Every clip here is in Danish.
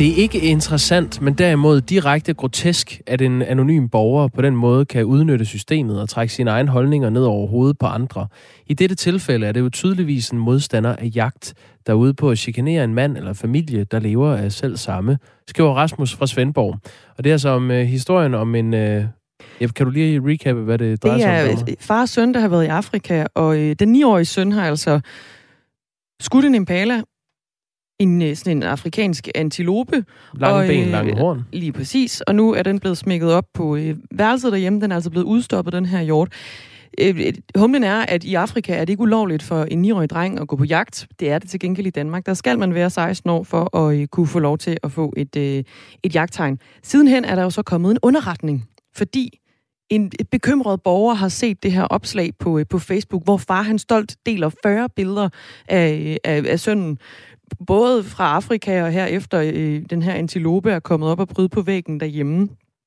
Det er ikke interessant, men derimod direkte grotesk, at en anonym borger på den måde kan udnytte systemet og trække sine egne holdninger ned over hovedet på andre. I dette tilfælde er det jo tydeligvis en modstander af jagt, der er ude på at chikanere en mand eller familie, der lever af selv samme, skriver Rasmus fra Svendborg. Og det er altså om historien om en... kan du lige recappe, hvad det drejer sig om? Det er far og søn, der har været i Afrika, og den 9-årige søn har altså skudt en impala, sådan en afrikansk antilope. Lange ben, lange horn. Lige præcis. Og nu er den blevet smækket op på værelset derhjemme. Den er altså blevet udstoppet, den her hjort. Humlen er, at i Afrika er det ikke ulovligt for en 9-årig dreng at gå på jagt. Det er det til gengæld i Danmark. Der skal man være 16 år for at kunne få lov til at få et jagttegn. Sidenhen er der jo så kommet en underretning, fordi en bekymret borger har set det her opslag på Facebook, hvor far han stolt deler 40 billeder af sønnen, både fra Afrika og herefter den her antilope er kommet op og bryde på væggen derhjemme.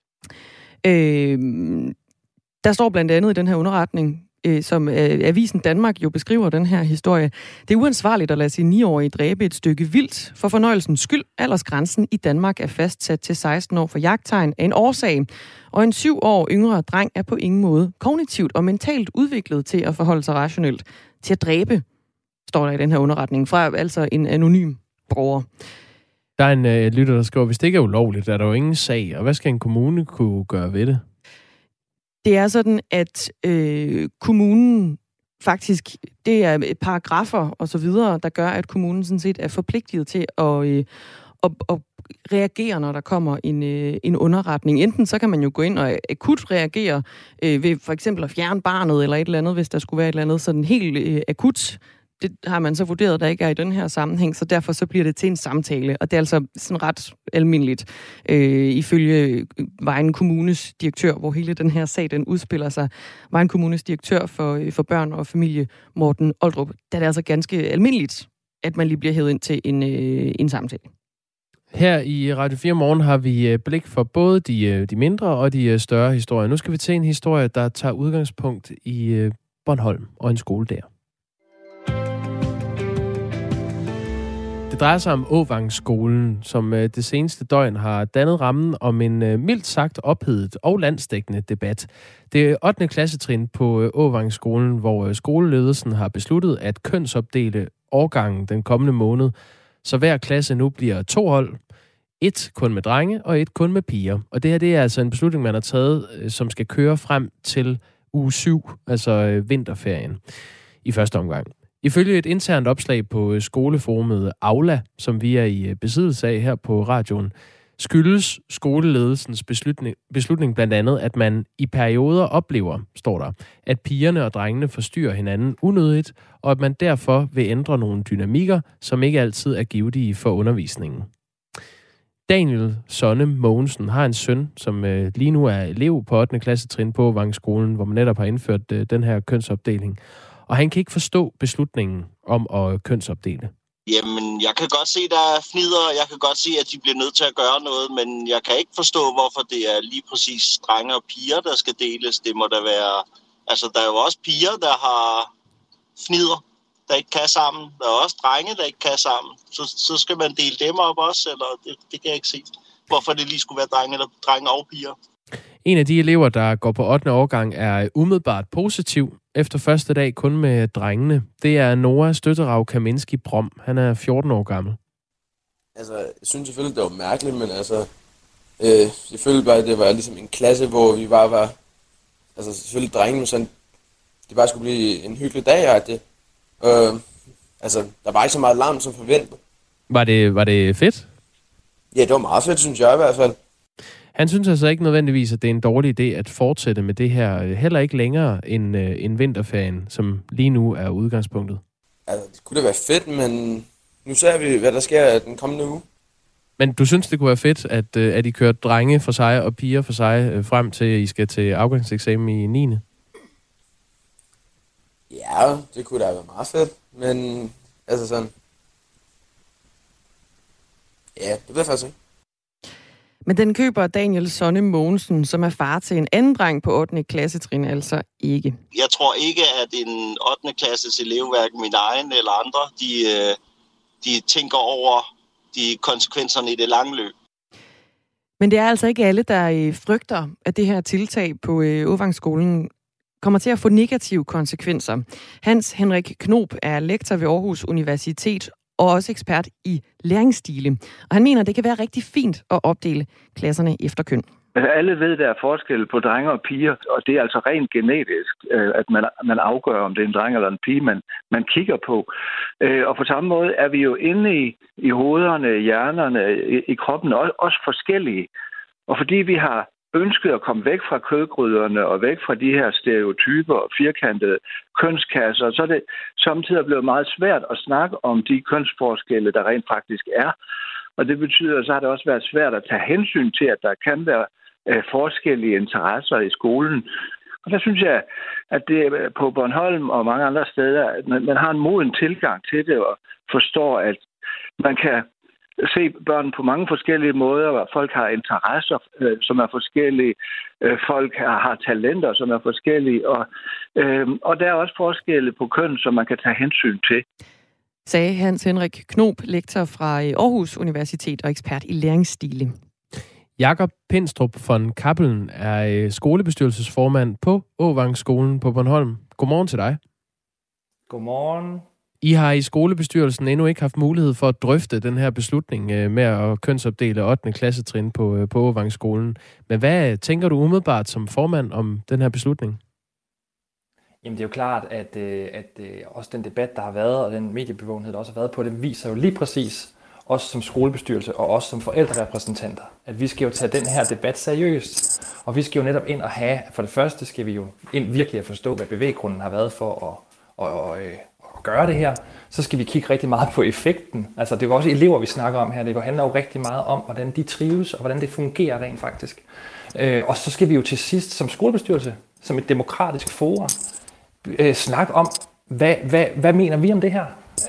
Der står blandt andet i den her underretning, som Avisen Danmark jo beskriver den her historie. Det er uansvarligt at lade sin 9-årige dræbe et stykke vildt for fornøjelsens skyld. Aldersgrænsen i Danmark er fastsat til 16 år for jagttegn af en årsag, og en 7 år yngre dreng er på ingen måde kognitivt og mentalt udviklet til at forholde sig rationelt til at dræbe, står der i den her underretning, fra altså en anonym borger. Der er en lytter, der skriver, hvis det ikke er ulovligt, er der jo ingen sag, og hvad skal en kommune kunne gøre ved det? Det er sådan, at kommunen faktisk, det er paragrafer og så videre, der gør, at kommunen sådan set er forpligtet til at reagere, når der kommer en underretning. Enten så kan man jo gå ind og akut reagere ved for eksempel at fjerne barnet eller et eller andet, hvis der skulle være et eller andet sådan helt akut. Det har man så vurderet, der ikke er i den her sammenhæng, så derfor så bliver det til en samtale. Og det er altså sådan ret almindeligt, ifølge Vejen Kommunes direktør, hvor hele den her sag, den udspiller sig. Vejen Kommunes direktør for børn og familie, Morten Oldrup, der er det altså ganske almindeligt, at man lige bliver hævet ind til en samtale. Her i Radio 4 Morgen har vi blik for både de mindre og de større historier. Nu skal vi til en historie, der tager udgangspunkt i Bornholm og en skole der. Det drejer sig om Åvangsskolen, som det seneste døgn har dannet rammen om en mildt sagt ophedet og landsdækkende debat. Det er 8. klassetrin på Åvangsskolen, hvor skoleledelsen har besluttet at kønsopdele årgangen den kommende måned, så hver klasse nu bliver 2 hold. 1 kun med drenge og 1 kun med piger. Og det her, det er altså en beslutning, man har taget, som skal køre frem til uge 7, altså vinterferien, i første omgang. Ifølge et internt opslag på skoleforumet Aula, som vi er i besiddelse af her på radioen, skyldes skoleledelsens beslutning blandt andet, at man i perioder oplever, står der, at pigerne og drengene forstyrrer hinanden unødigt, og at man derfor vil ændre nogle dynamikker, som ikke altid er givtige for undervisningen. Daniel Sonne Mogensen har en søn, som lige nu er elev på 8. klassetrin på Åvangsskolen, hvor man netop har indført den her kønsopdeling. Og han kan ikke forstå beslutningen om at kønsopdele. Jamen, jeg kan godt se, der er fnider, og jeg kan godt se, at de bliver nødt til at gøre noget, men jeg kan ikke forstå, hvorfor det er lige præcis drenge og piger, der skal deles. Det må da være... Altså, der er jo også piger, der har fnider, der ikke kan sammen. Der er også drenge, der ikke kan sammen. Så skal man dele dem op også, eller det kan jeg ikke se. Hvorfor det lige skulle være drenge og piger. En af de elever, der går på 8. årgang, er umiddelbart positiv. Efter første dag kun med drengene. Det er Noah Støtterav Kaminski Brom. Han er 14 år gammel. Altså, jeg synes selvfølgelig, det var mærkeligt, men altså... jeg følte bare, at det var ligesom en klasse, hvor vi bare var... Altså, selvfølgelig drengene, sådan... Det bare skulle blive en hyggelig dag, altså, der var ikke så meget larm som forventet. Var det fedt? Ja, det var meget fedt, synes jeg i hvert fald. Han synes altså ikke nødvendigvis, at det er en dårlig idé at fortsætte med det her, heller ikke længere end vinterferien, som lige nu er udgangspunktet. Altså, det kunne da være fedt, men nu ser vi, hvad der sker den kommende uge. Men du synes, det kunne være fedt, at I kører drenge for sig og piger for sig frem til, at I skal til afgangseksamen i 9. Ja, det kunne da være meget fedt, men altså sådan... Ja, det ved jeg faktisk ikke. Men den køber Daniel Sonne Mogensen, som er far til en anden dreng på 8. klassetrin, altså ikke. Jeg tror ikke, at en 8. klasses elev, hverken min egen eller andre, de tænker over konsekvenserne i det lange løb. Men det er altså ikke alle, der frygter, at det her tiltag på Åvangsskolen kommer til at få negative konsekvenser. Hans Henrik Knob er lektor ved Aarhus Universitet og også ekspert i læringsstile. Og han mener, at det kan være rigtig fint at opdele klasserne efter køn. Alle ved, der er forskel på drenge og piger, og det er altså rent genetisk, at man afgør, om det er en dreng eller en pige, man kigger på. Og på samme måde er vi jo inde i hovederne, hjernerne, i kroppen også forskellige. Og fordi vi har ønsket at komme væk fra kødgryderne og væk fra de her stereotyper og firkantede kønskasser, så er det samtidig blevet meget svært at snakke om de kønsforskelle, der rent faktisk er. Og det betyder, så har det også været svært at tage hensyn til, at der kan være forskellige interesser i skolen. Og der synes jeg, at det på Bornholm og mange andre steder, at man har en moden tilgang til det og forstår, at man kan se børn på mange forskellige måder, hvor folk har interesser, som er forskellige, folk har talenter, som er forskellige, og der er også forskelle på køn, som man kan tage hensyn til. Sagde Hans Henrik Knob, lektor fra Aarhus Universitet og ekspert i læringsstile. Jakob Pindstrup von Kappelen er skolebestyrelsesformand på Åvangsskolen på Bornholm. Godmorgen til dig. Godmorgen. I har i skolebestyrelsen endnu ikke haft mulighed for at drøfte den her beslutning med at kønsopdele 8. klassetrin på Åvangsskolen. Men hvad tænker du umiddelbart som formand om den her beslutning? Jamen det er jo klart, at også den debat, der har været, og den mediebevågenhed, der også har været på det, viser jo lige præcis, også som skolebestyrelse og også som forældrerepræsentanter, at vi skal jo tage den her debat seriøst. Og vi skal jo netop ind og have, for det første skal vi jo ind virkelig at forstå, hvad bevæggrunden har været for at gøre det her. Så skal vi kigge rigtig meget på effekten. Altså det er jo også elever, vi snakker om her. Det handler jo rigtig meget om, hvordan de trives og hvordan det fungerer rent faktisk. Og så skal vi jo til sidst som skolebestyrelse, som et demokratisk forum, snakke om, hvad mener vi om det her?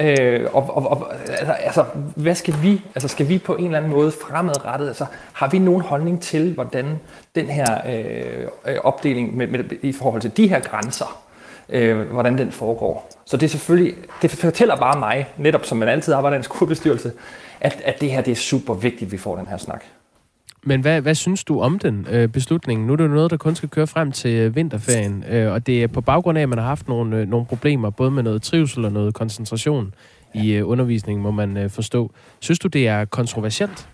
Hvad skal vi? Altså skal vi på en eller anden måde fremadrettet? Altså har vi nogen holdning til, hvordan den her opdeling i forhold til de her grænser, hvordan den foregår? Så det er selvfølgelig, det fortæller bare mig, netop som man altid arbejder i en skolebestyrelse, at det her det er super vigtigt, at vi får den her snak. Men hvad synes du om den beslutning? Nu er det jo noget, der kun skal køre frem til vinterferien, og det er på baggrund af, at man har haft nogle problemer, både med noget trivsel og noget koncentration i undervisningen, må man forstå. Synes du, det er kontroversielt?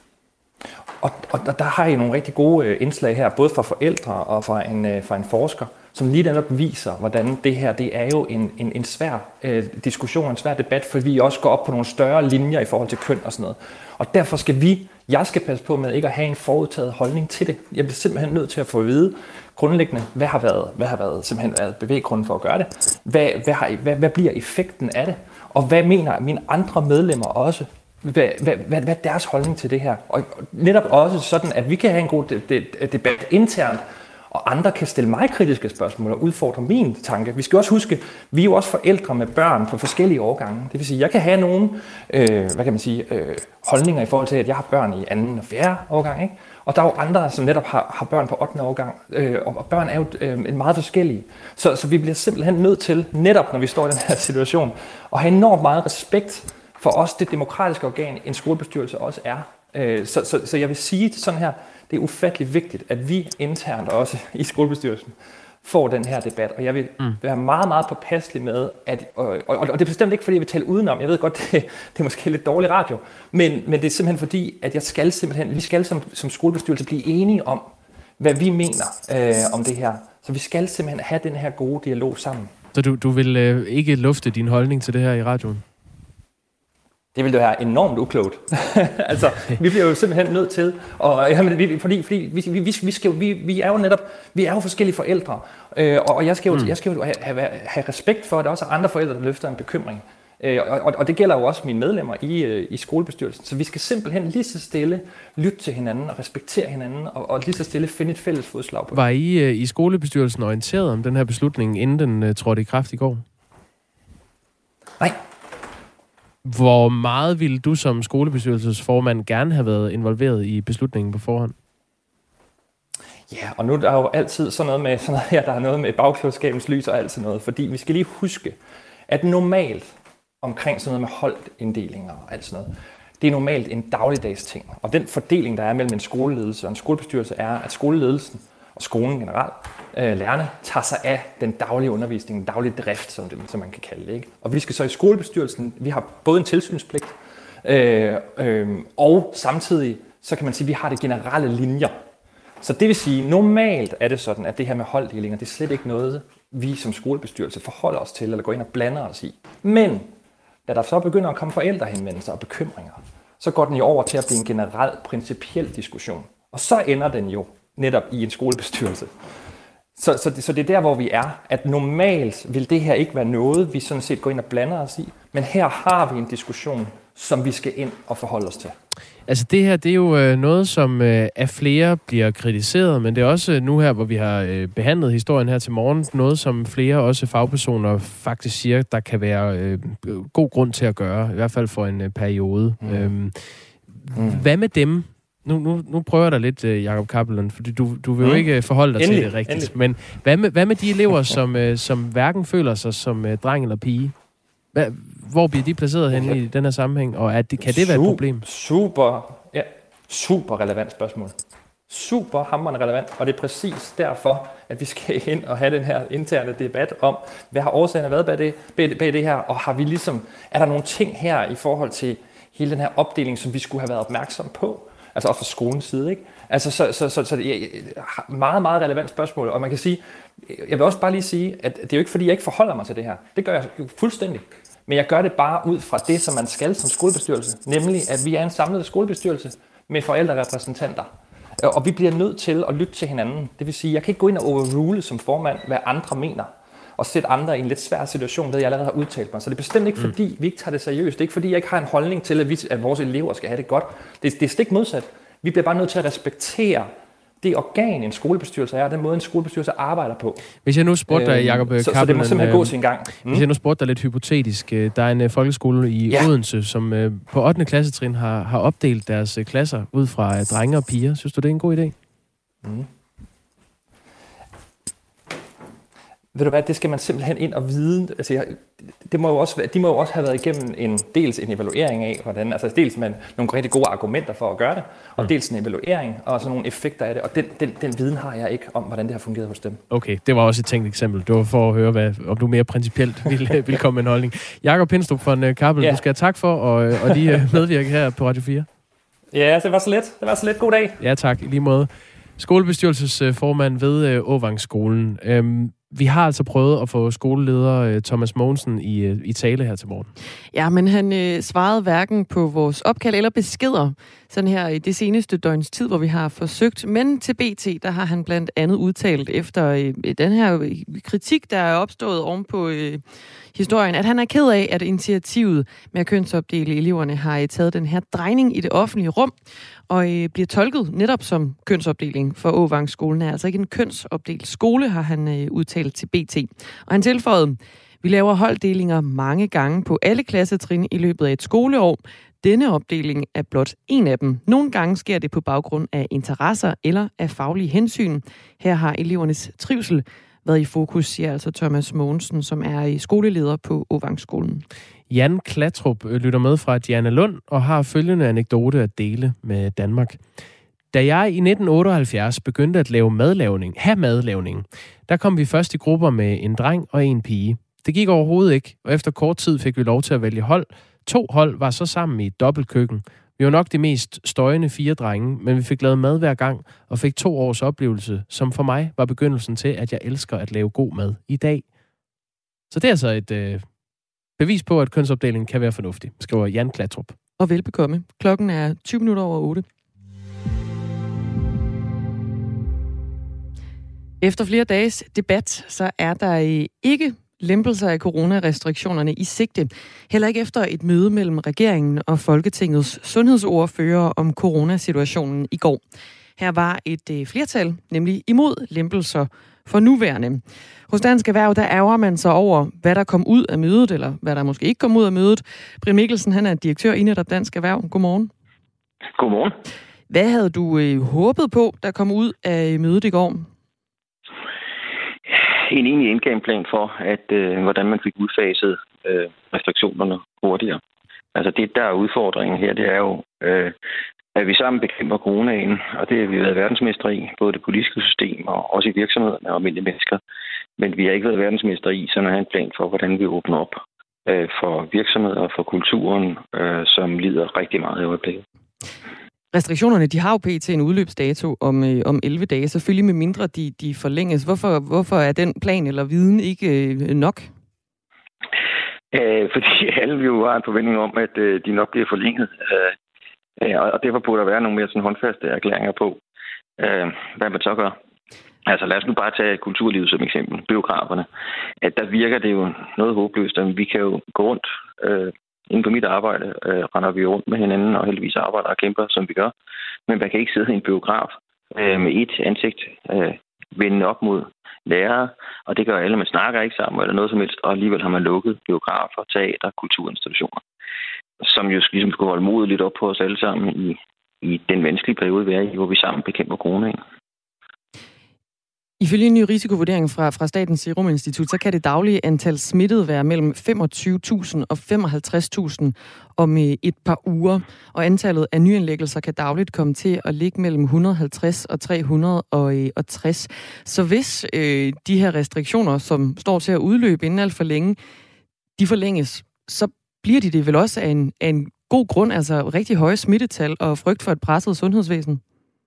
Og der har I nogle rigtig gode indslag her, både fra forældre og fra en forsker, som lige netop viser, hvordan det her, det er jo en svær diskussion, en svær debat, for vi også går op på nogle større linjer i forhold til køn og sådan noget. Og derfor skal jeg skal passe på med ikke at have en forudtaget holdning til det. Jeg bliver simpelthen nødt til at få at vide grundlæggende, hvad har været simpelthen været bevæggrunden for at gøre det? Hvad bliver effekten af det? Og hvad mener mine andre medlemmer også? Hvad er deres holdning til det her? Og netop også sådan, at vi kan have en god debat internt, og andre kan stille mig kritiske spørgsmål og udfordre min tanke. Vi skal også huske, vi er jo også forældre med børn på forskellige årgange. Det vil sige, jeg kan have nogle holdninger i forhold til, at jeg har børn i 2. og 4. årgang, ikke? Og der er jo andre, som netop har børn på 8. årgang, og børn er jo meget forskellige. Så vi bliver simpelthen nødt til, netop når vi står i den her situation, at have enormt meget respekt for os, det demokratiske organ, en skolebestyrelse også er. Så jeg vil sige sådan her, det er ufattelig vigtigt, at vi internt også i skolebestyrelsen får den her debat. Og jeg vil være meget, meget påpasselig med, at, og det er bestemt ikke, fordi jeg vil tale udenom. Jeg ved godt, det er måske lidt dårlig radio. Men det er simpelthen fordi, at vi skal som skolebestyrelse blive enige om, hvad vi mener om det her. Så vi skal simpelthen have den her gode dialog sammen. Så du vil ikke lufte din holdning til det her i radioen? Det ville jo være enormt uklogt. Altså, vi bliver jo simpelthen nødt til, vi er jo netop, vi er jo forskellige forældre, og jeg skal jo have respekt for, at der også er andre forældre, der løfter en bekymring. Og det gælder jo også mine medlemmer i skolebestyrelsen. Så vi skal simpelthen lige så stille lytte til hinanden og respektere hinanden, og lige så stille finde et fælles fodslag på. Var I i skolebestyrelsen orienteret om den her beslutning, inden den trådte i kraft i går? Nej. Hvor meget ville du som skolebestyrelsesformand gerne have været involveret i beslutningen på forhånd? Ja, og nu er der jo altid sådan noget her, der er noget med bagklogskabens lys og alt sådan noget, fordi vi skal lige huske, at normalt omkring sådan noget med holdinddelinger og alt sådan noget, Det er normalt en dagligdags ting. Og den fordeling, der er mellem en skoleledelse og en skolebestyrelse, er, at skoleledelsen og skolen generelt, lærerne, tager sig af den daglige undervisning, den daglige drift, som man kan kalde det. Ikke? Og vi skal så i skolebestyrelsen, vi har både en tilsynspligt, og samtidig, så kan man sige, at vi har de generelle linjer. Så det vil sige, normalt er det sådan, at det her med holddelinger, det er slet ikke noget, vi som skolebestyrelse forholder os til, eller går ind og blander os i. Men da der så begynder at komme forældrehenvendelser og bekymringer, så går den jo over til at blive en generel, principiel diskussion. Og så ender den jo netop i en skolebestyrelse. Så det er der, hvor vi er, at normalt vil det her ikke være noget, vi sådan set går ind og blander os i, men her har vi en diskussion, som vi skal ind og forholde os til. Altså det her, det er jo noget, som af flere bliver kritiseret, men det er også nu her, hvor vi har behandlet historien her til morgen, noget som flere også fagpersoner faktisk siger, der kan være god grund til at gøre, i hvert fald for en periode. Hvad med dem? Nu prøver jeg dig lidt, Jacob Kappeland, fordi du vil jo ikke forholde dig til det rigtigt. Men hvad med de elever, som hverken føler sig som dreng eller pige? Hvor bliver de placeret henne i den her sammenhæng, og kan det være et problem? Super relevant spørgsmål. Super hammerende relevant, og det er præcis derfor, at vi skal ind og have den her interne debat om, hvad har årsagerne været bag det her, og har vi er der nogle ting her i forhold til hele den her opdeling, som vi skulle have været opmærksom på? Altså også fra skolens side, ikke? Altså, så det er meget, meget relevant spørgsmål, og man kan sige, jeg vil også bare lige sige, at det er jo ikke fordi, jeg ikke forholder mig til det her. Det gør jeg jo fuldstændig. Men jeg gør det bare ud fra det, som man skal som skolebestyrelse, nemlig at vi er en samlet skolebestyrelse med forældrerepræsentanter. Og vi bliver nødt til at lytte til hinanden. Det vil sige, jeg kan ikke gå ind og overrule som formand, hvad andre mener, og sætte andre i en lidt svær situation, ved jeg allerede har udtalt mig. Så det er bestemt ikke fordi, vi ikke tager det seriøst. Det er ikke fordi, jeg ikke har en holdning til, at vores elever skal have det godt. Det er stik modsat. Vi bliver bare nødt til at respektere det organ, en skolebestyrelse er, og den måde, en skolebestyrelse arbejder på. Hvis jeg nu spurgte dig, Jacob Kappeland... Så det må simpelthen gå sin gang. Hvis jeg nu spurgte dig lidt hypotetisk. Der er en folkeskole i Odense, som på 8. klassetrin har opdelt deres klasser ud fra drenge og piger. Synes du, det er en god idé? Ved du hvad, det skal man simpelthen ind og vide. Altså, de må jo også have været igennem dels en evaluering af, hvordan, altså dels med nogle rigtig gode argumenter for at gøre det, og dels en evaluering, og så nogle effekter af det, og den viden har jeg ikke om, hvordan det har fungeret hos dem. Okay, det var også et tænkt eksempel. Det var for at høre, om du mere principielt ville komme med en holdning. Jakob Pindstrup von Kappel, du skal have tak for og lige medvirke her på Radio 4. Ja, det var så let. God dag. Ja, tak. I lige måde. Skolebestyrelsesformand ved Åvangsskolen. Vi har altså prøvet at få skoleleder Thomas Mogensen i tale her til morgen. Ja, men han svarede hverken på vores opkald eller beskeder, sådan her i det seneste døgns tid, hvor vi har forsøgt. Men til BT, der har han blandt andet udtalt efter den her kritik, der er opstået ovenpå historien, at han er ked af, at initiativet med at kønsopdele eleverne har taget den her drejning i det offentlige rum, og bliver tolket netop som kønsopdeling, for Åvangsskolen er altså ikke en kønsopdelt skole, har han udtalt til BT. Og han tilføjede, vi laver holddelinger mange gange på alle klassetrin i løbet af et skoleår. Denne opdeling er blot en af dem. Nogle gange sker det på baggrund af interesser eller af faglige hensyn. Her har elevernes trivsel været i fokus, siger altså Thomas Mogensen, som er skoleleder på Åvangsskolen. Jan Klatrup lytter med fra Dianalund og har følgende anekdote at dele med Danmark. Da jeg i 1978 begyndte at have madlavning, der kom vi først i grupper med en dreng og en pige. Det gik overhovedet ikke, og efter kort tid fik vi lov til at vælge hold. 2 hold var så sammen i et dobbeltkøkken. Vi var nok de mest støjende 4 drenge, men vi fik lavet mad hver gang og fik 2 års oplevelse, som for mig var begyndelsen til, at jeg elsker at lave god mad i dag. Så det er altså et bevis på, at kønsopdelingen kan være fornuftig, skriver Jan Klatrup. Og velbekomme. Klokken er 20 minutter over 8. Efter flere dages debat, så er der ikke lempelser af coronarestriktionerne i sigte. Heller ikke efter et møde mellem regeringen og Folketingets sundhedsordfører om coronasituationen i går. Her var et flertal, nemlig imod lempelser for nuværende. Hos Dansk Erhverv, der ærger man sig over, hvad der kom ud af mødet, eller hvad der måske ikke kom ud af mødet. Brian Mikkelsen, han er direktør i netop Dansk Erhverv. Godmorgen. Godmorgen. Hvad havde du håbet på, der kom ud af mødet i går? En egentlig endgameplan for, hvordan man fik udfaset restriktionerne hurtigere. Altså det, der er udfordringen her, det er jo, at vi sammen bekæmper coronaen, og det har vi været verdensmestre i, både det politiske system og også i virksomhederne og almindelige mennesker. Men vi har ikke været verdensmestre i sådan at have en plan for, hvordan vi åbner op for virksomheder og for kulturen, som lider rigtig meget i øjeblikket. Restriktionerne, de har jo pt. En udløbsdato om 11 dage, selvfølgelig med mindre de forlænges. Hvorfor er den plan eller viden ikke nok? Fordi alle jo har en forventning om, at de nok bliver forlænget. Og derfor burde der være nogle mere sådan håndfaste erklæringer på, hvad man så gør. Altså lad os nu bare tage kulturlivet som eksempel, biograferne. At der virker det jo noget håbløst, at vi kan jo gå rundt. Inden på mit arbejde render vi rundt med hinanden og heldigvis arbejder og kæmper, som vi gør. Men man kan ikke sidde i en biograf med et ansigt vende op mod lærere, og det gør alle. Man snakker ikke sammen eller noget som helst, og alligevel har man lukket biografer, teater, kulturinstitutioner, som jo ligesom skulle holde modet lidt op på os alle sammen i den vanskelige periode, vi er i, hvor vi sammen bekæmper coronaen. Ifølge en ny risikovurdering fra Statens Serum Institut, så kan det daglige antal smittede være mellem 25.000 og 55.000 om et par uger. Og antallet af nyindlæggelser kan dagligt komme til at ligge mellem 150 og 360. Så hvis de her restriktioner, som står til at udløbe inden alt for længe, de forlænges, så bliver de det vel også af en god grund, altså rigtig høje smittetal og frygt for et presset sundhedsvæsen?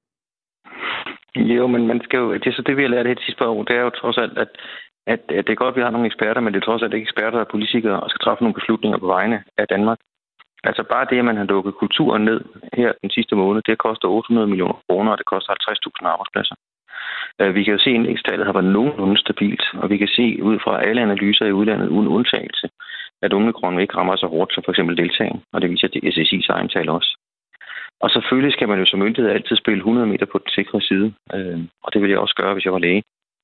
Jo, men man skal jo, det er så det, vi har lært det sidste par år, det er jo trods alt, at det er godt, at vi har nogle eksperter, men det er trods alt ikke eksperter, der er politikere og skal træffe nogle beslutninger på vegne af Danmark. Altså bare det, at man har lukket kulturen ned her den sidste måned, det koster 800 millioner kroner, og det koster 50.000 arbejdspladser. Vi kan jo se, at indekstallet har været nogenlunde stabilt, og vi kan se ud fra alle analyser i udlandet uden undtagelse, at omikron ikke rammer så hårdt som for eksempel deltagen, og det viser det SSI's egen tal også. Og selvfølgelig skal man jo som myndighed altid spille 100 meter på den sikre side, og det ville jeg også gøre, hvis jeg var læge.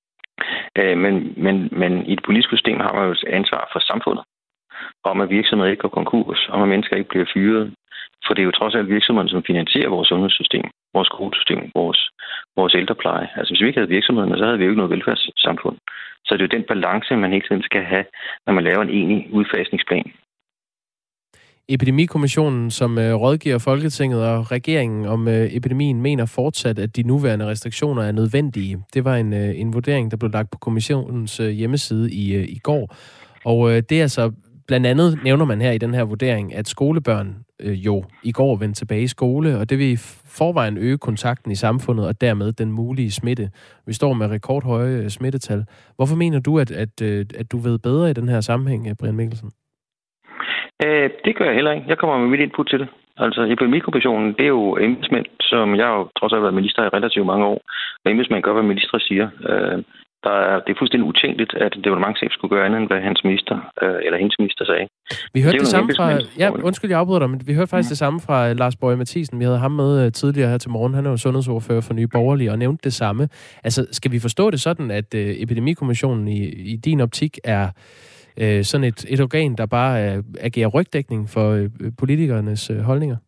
Men i et politisk system har man jo et ansvar for samfundet, om at virksomheder ikke går konkurs, om at mennesker ikke bliver fyret. For det er jo trods alt virksomhederne, som finansierer vores sundhedssystem, vores skolesystem, vores ældrepleje. Altså hvis vi ikke havde virksomhederne, så havde vi jo ikke noget velfærdssamfund. Så det er jo den balance, man hele tiden skal have, når man laver en enig udfasningsplan. Epidemikommissionen, som rådgiver Folketinget og regeringen om epidemien, mener fortsat, at de nuværende restriktioner er nødvendige. Det var en vurdering, der blev lagt på kommissionens hjemmeside i går. Og det er altså blandt andet, nævner man her i den her vurdering, at skolebørn jo i går vendte tilbage i skole, og det vil i forvejen øge kontakten i samfundet og dermed den mulige smitte. Vi står med rekordhøje smittetal. Hvorfor mener du, at du ved bedre i den her sammenhæng, Brian Mikkelsen? Det gør jeg heller ikke. Jeg kommer med mit input til det. Altså, epidemikommissionen, det er jo embedsmænd, som jeg har jo trods alt været minister i relativt mange år, og embedsmænd gør, hvad ministre siger. Det er fuldstændig utænkeligt, at departementschef skulle gøre andet, end hvad hans minister, eller hendes minister sagde. Vi hørte det samme fra... Ja, undskyld, jeg afbryder dig, men vi hørte faktisk det samme fra Lars Boje Mathiesen. Vi havde ham med tidligere her til morgen. Han er jo sundhedsordfører for Nye Borgerlige, og nævnte det samme. Altså, skal vi forstå det sådan, at epidemikommissionen i din optik er sådan et organ, der bare agerer rygdækning for politikernes holdninger?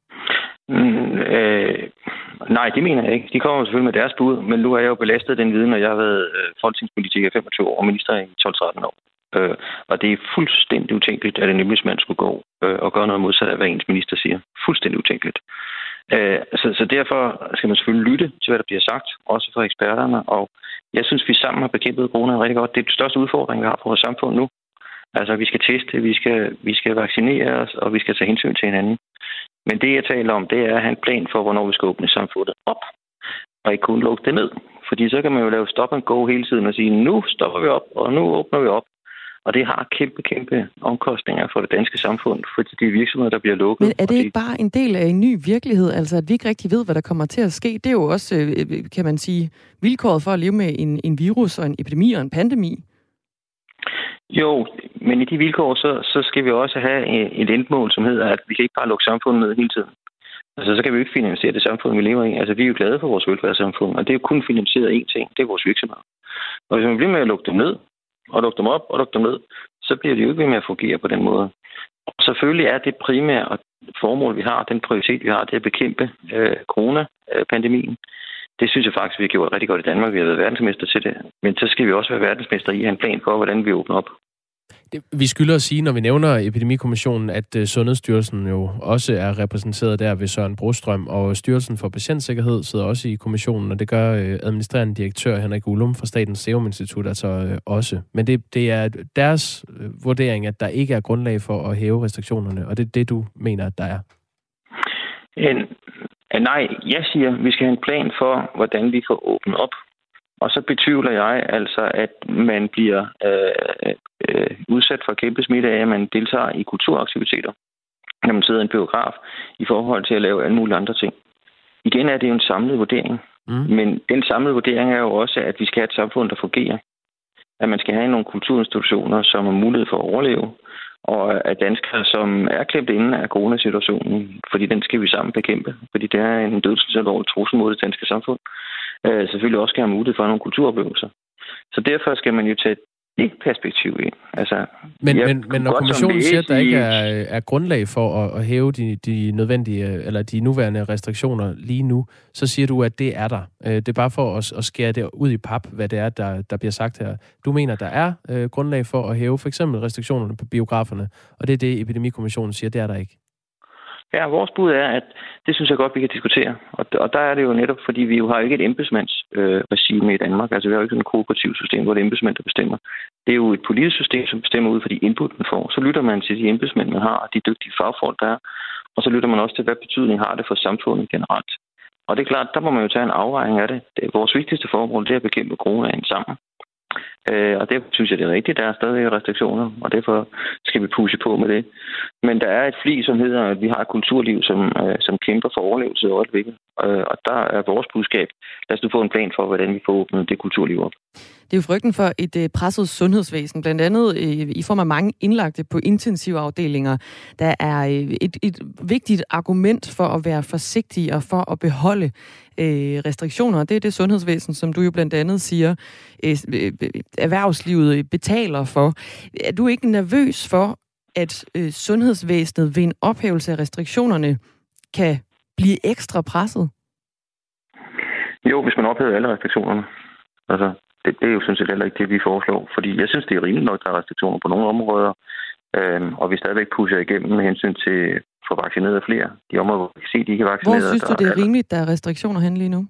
Nej, det mener jeg ikke. De kommer selvfølgelig med deres bud, men nu er jeg jo belastet den viden, og jeg har været folketingspolitiker i 25 år og minister i 12-13 år. Og det er fuldstændig utænkeligt, at en embedsmand skulle gå og gøre noget modsat af, hvad ens minister siger. Fuldstændig utænkeligt. Så derfor skal man selvfølgelig lytte til, hvad der bliver sagt, også fra eksperterne. Og jeg synes, vi sammen har bekæmpet corona rigtig godt. Det er den største udfordring, vi har på vores samfund nu. Altså, vi skal teste, vi skal vaccinere os, og vi skal tage hensyn til hinanden. Men det, jeg taler om, det er at have en plan for, hvornår vi skal åbne samfundet op, og ikke kun lukke det ned. Fordi så kan man jo lave stop and go hele tiden og sige, nu stopper vi op, og nu åbner vi op. Og det har kæmpe omkostninger for det danske samfund, fordi det er virksomheder, der bliver lukket. Men er det ikke bare en del af en ny virkelighed, altså at vi ikke rigtig ved, hvad der kommer til at ske? Det er jo også, kan man sige, vilkåret for at leve med en virus og en epidemi og en pandemi. Jo, men i de vilkår, så skal vi også have et endmål, som hedder, at vi kan ikke bare lukke samfundet ned hele tiden. Altså, så kan vi jo ikke finansiere det samfund, vi lever i. Altså, vi er jo glade for vores velfærdssamfund, og det er jo kun finansieret én ting, det er vores virksomheder. Og hvis man bliver med at lukke dem ned, og lukke dem op, og lukke dem ned, så bliver det jo ikke ved med at fungere på den måde. Og selvfølgelig er det primære formål, vi har, den prioritet, vi har, det er at bekæmpe coronapandemien. Det synes jeg faktisk, vi har gjort rigtig godt i Danmark. Vi har været verdensmester til det. Men så skal vi også være verdensmester i at have en plan for, hvordan vi åbner op. Vi skylder at sige, når vi nævner Epidemikommissionen, at Sundhedsstyrelsen jo også er repræsenteret der ved Søren Brostrøm, og Styrelsen for Patientsikkerhed sidder også i kommissionen, og det gør administrerende direktør Henrik Ullum fra Statens Serum Institut altså også. Men det er deres vurdering, at der ikke er grundlag for at hæve restriktionerne, og det er det, du mener, at der er? Nej, jeg siger, at vi skal have en plan for, hvordan vi får åbnet op. Og så betvivler jeg altså, at man bliver udsat for kæmpe smitte af, at man deltager i kulturaktiviteter, når man sidder i en biograf, i forhold til at lave alle mulige andre ting. Igen er det jo en samlet vurdering. Men den samlede vurdering er jo også, at vi skal have et samfund, der fungerer. At man skal have nogle kulturinstitutioner, som har mulighed for at overleve, og at danskere, som er klemt inde af coronasituationen, fordi den skal vi sammen bekæmpe, fordi det er en dødselsalvorlig trussel mod det danske samfund, selvfølgelig også skal have mulighed for nogle kulturoplevelser. Så derfor skal man jo tage det perspektiv ind. Altså, men når kommissionen siger, at der ikke er grundlag for at hæve de nødvendige, eller de nuværende restriktioner lige nu, så siger du, at det er der. Det er bare for at skære det ud i pap, hvad det er, der bliver sagt her. Du mener, der er grundlag for at hæve for eksempel restriktionerne på biograferne, og det er det, Epidemikommissionen siger, det er der ikke. Ja, vores bud er, at det synes jeg godt, vi kan diskutere. Og der er det jo netop, fordi vi jo har ikke et embedsmandsregime i Danmark. Altså vi har jo ikke sådan et kooperativt system, hvor det er embedsmænd, der bestemmer. Det er jo et politisk system, som bestemmer ud for de input, man får. Så lytter man til de embedsmænd, man har, de dygtige fagfolk, der er. Og så lytter man også til, hvad betydning har det for samfundet generelt. Og det er klart, der må man jo tage en afvejning af det. Vores vigtigste formål, det er at bekæmpe coronaen sammen. Og det synes jeg, det er rigtigt. Der er stadig restriktioner, og derfor skal vi pushe på med det. Men der er et fli, som hedder, at vi har et kulturliv, som kæmper for overlevelse i øjeblikket. Og der er vores budskab. Lad os nu få en plan for, hvordan vi får åbnet det kulturliv op. Det er jo frygten for et presset sundhedsvæsen, blandt andet i form af mange indlagte på intensivafdelinger. Der er et vigtigt argument for at være forsigtig og for at beholde restriktioner. Det er det sundhedsvæsen, som du jo blandt andet siger, erhvervslivet betaler for. Er du ikke nervøs for, at sundhedsvæsenet ved en ophævelse af restriktionerne kan blive ekstra presset? Jo, hvis man ophæver alle restriktionerne. Altså, det er jo sådan set heller ikke det, vi foreslår. Fordi jeg synes, det er rimeligt nok, at der er restriktioner på nogle områder. Og vi stadigvæk pusher igennem med hensyn til at få vaccineret flere. De områder, hvor vi kan se, de ikke er vaccineret. Hvor synes du, det er rimeligt, der er restriktioner hen lige nu?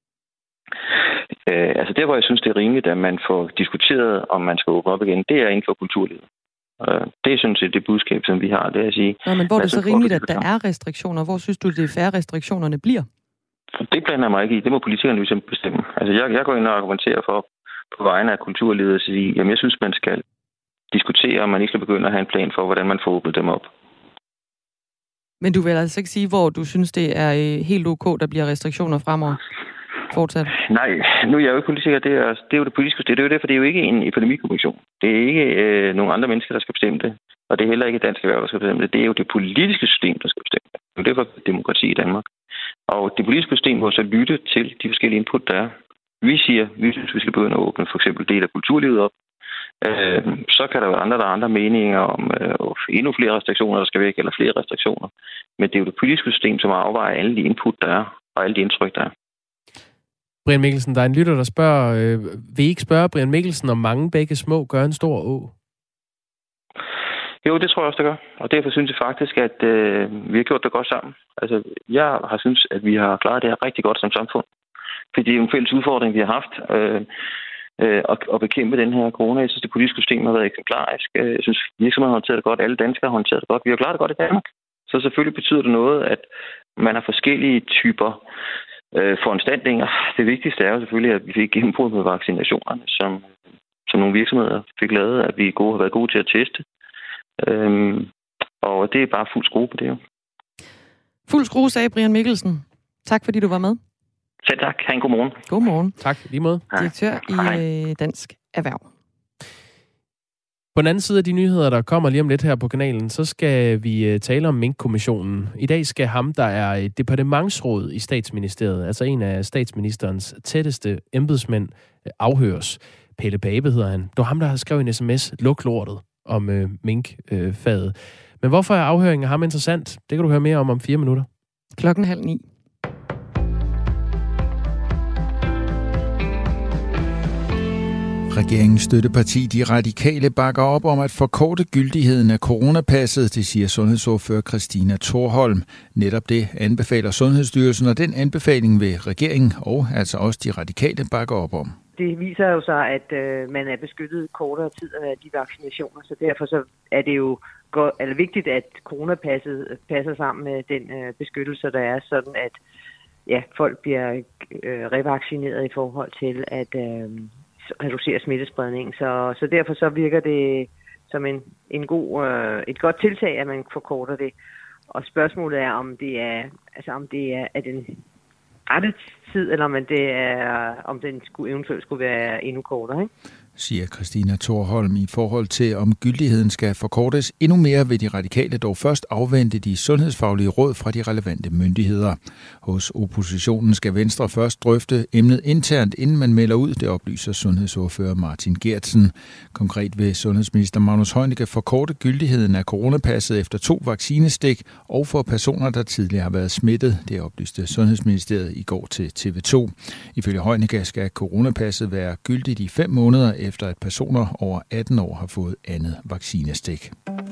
Altså der, hvor jeg synes, det er rimeligt, at man får diskuteret, om man skal åbne op igen, det er inden for kulturlivet. Det er sådan set det budskab, som vi har, det er at sige... Nå, men hvor er det så rimeligt, at der er restriktioner? Hvor synes du, det er færre restriktionerne bliver? Det blander mig ikke i. Det må politikerne ligesom bestemme. Altså jeg går ind og argumenterer for på vegne af kulturlivet at sige, jamen jeg synes, man skal diskutere, om man ikke skal begynde at have en plan for, hvordan man får åbnet dem op. Men du vil altså ikke sige, hvor du synes, det er helt ok, der bliver restriktioner fremover? Fortsat. Nej, nu er jeg jo ikke politiker. Det er jo det politiske. Det er jo derfor, det er jo ikke en epidemikommission. Det er ikke nogen andre mennesker, der skal bestemme det. Og det er heller ikke dansk erhverv, der skal bestemme det. Det er jo det politiske system, der skal bestemme det. Det er derfor demokrati i Danmark. Og det politiske system må så lytte til de forskellige input, der er. Vi synes, vi skal begynde at åbne for eksempel del af kulturlivet op. Så kan der være andre, der har andre meninger om endnu flere restriktioner, der skal væk, eller flere restriktioner. Men det er jo det politiske system, som afvejer alle de input, der er, og alle de indtryk, der er. Brian Mikkelsen, der er en lytter, der spørger, vil I ikke spørge Brian Mikkelsen, om mange bække små gør en stor å? Jo, det tror jeg også, det gør. Og derfor synes jeg faktisk, at vi har gjort det godt sammen. Altså, jeg har synes, at vi har klaret det her rigtig godt som samfund. Fordi det er jo en fælles udfordring, vi har haft at bekæmpe den her corona. Jeg synes, det politiske system har været eksemplarisk. Jeg synes, virksomheden har håndteret det godt. Alle danskere har håndteret det godt. Vi har klaret det godt i Danmark. Så selvfølgelig betyder det noget, at man har forskellige typer foranstaltninger. Det vigtigste er jo selvfølgelig, at vi fik gennembrud med vaccinationerne, som nogle virksomheder fik lavet, at vi har været gode til at teste. Og det er bare fuld skrue på det jo. Fuld skrue, sagde Brian Mikkelsen. Tak fordi du var med. Selv tak. Ha' en god morgen. God morgen. Tak, lige måde. Direktør i Dansk Erhverv. På den anden side af de nyheder, der kommer lige om lidt her på kanalen, så skal vi tale om Mink-kommissionen. I dag skal ham, der er departementsråd i Statsministeriet, altså en af statsministerens tætteste embedsmænd, afhøres. Pelle Babe hedder han. Det var ham, der har skrevet en sms, luk lortet, om Mink-faget. Men hvorfor er afhøringen af ham interessant? Det kan du høre mere om 4 minutter. 8:30. Regeringens støtteparti, De Radikale, bakker op om at forkorte gyldigheden af coronapasset, det siger sundhedsordfører Christina Thorholm. Netop det anbefaler Sundhedsstyrelsen, og den anbefaling vil regeringen og altså også De Radikale bakke op om. Det viser jo så, at man er beskyttet kortere tid af de vaccinationer, så derfor så er det jo vigtigt, at coronapasset passer sammen med den beskyttelse, der er, sådan at folk bliver revaccineret i forhold til at reducere smittespredningen. Så derfor så virker det som et godt tiltag, at man forkorter det. Og spørgsmålet er, om det er den rette tid, eller om den eventuelt skulle være endnu kortere, ikke? Siger Christina Thorholm. I forhold til, om gyldigheden skal forkortes endnu mere, vil De Radikale dog først afvente de sundhedsfaglige råd fra de relevante myndigheder. Hos oppositionen skal Venstre først drøfte emnet internt, inden man melder ud, det oplyser sundhedsordfører Martin Geertsen. Konkret vil sundhedsminister Magnus Heunicke forkorte gyldigheden af coronapasset efter 2 vaccinestik og for personer, der tidligere har været smittet. Det oplyste Sundhedsministeriet i går til TV2. Ifølge Heunicke skal coronapasset være gyldigt i 5 måneder efter at personer over 18 år har fået andet vaccinestik.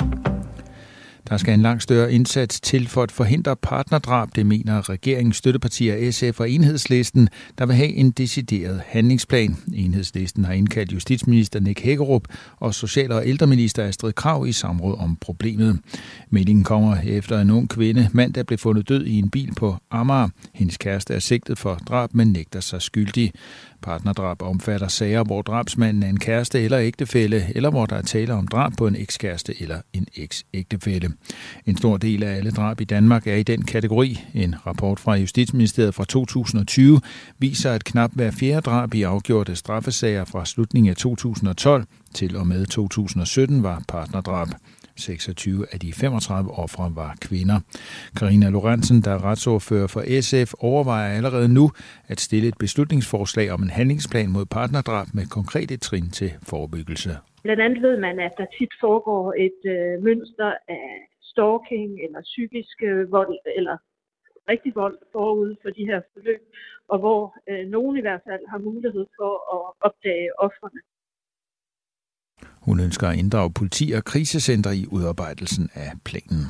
Der skal en langt større indsats til for at forhindre partnerdrab, det mener regeringens støttepartier SF og Enhedslisten, der vil have en decideret handlingsplan. Enhedslisten har indkaldt justitsminister Nick Hækkerup og social- og ældreminister Astrid Krag i samråd om problemet. Meldingen kommer efter en ung kvinde mandag blev fundet død i en bil på Amager. Hendes kæreste er sigtet for drab, men nægter sig skyldig. Partnerdrab omfatter sager, hvor drabsmanden er en kæreste eller ægtefælle, eller hvor der er tale om drab på en ekskæreste eller en eksægtefælle. En stor del af alle drab i Danmark er i den kategori. En rapport fra Justitsministeriet fra 2020 viser, at knap hver 4. drab i afgjorte straffesager fra slutningen af 2012 til og med 2017 var partnerdrab. 26 af de 35 ofre var kvinder. Karina Lorentzen, der er retsordfører for SF, overvejer allerede nu at stille et beslutningsforslag om en handlingsplan mod partnerdrab med konkrete trin til forebyggelse. Blandt andet ved man, at der tit foregår et mønster af stalking eller psykisk vold eller rigtig vold forud for de her forløb, og hvor nogen i hvert fald har mulighed for at opdage ofrene. Hun ønsker at inddrage politi og krisecenter i udarbejdelsen af planen.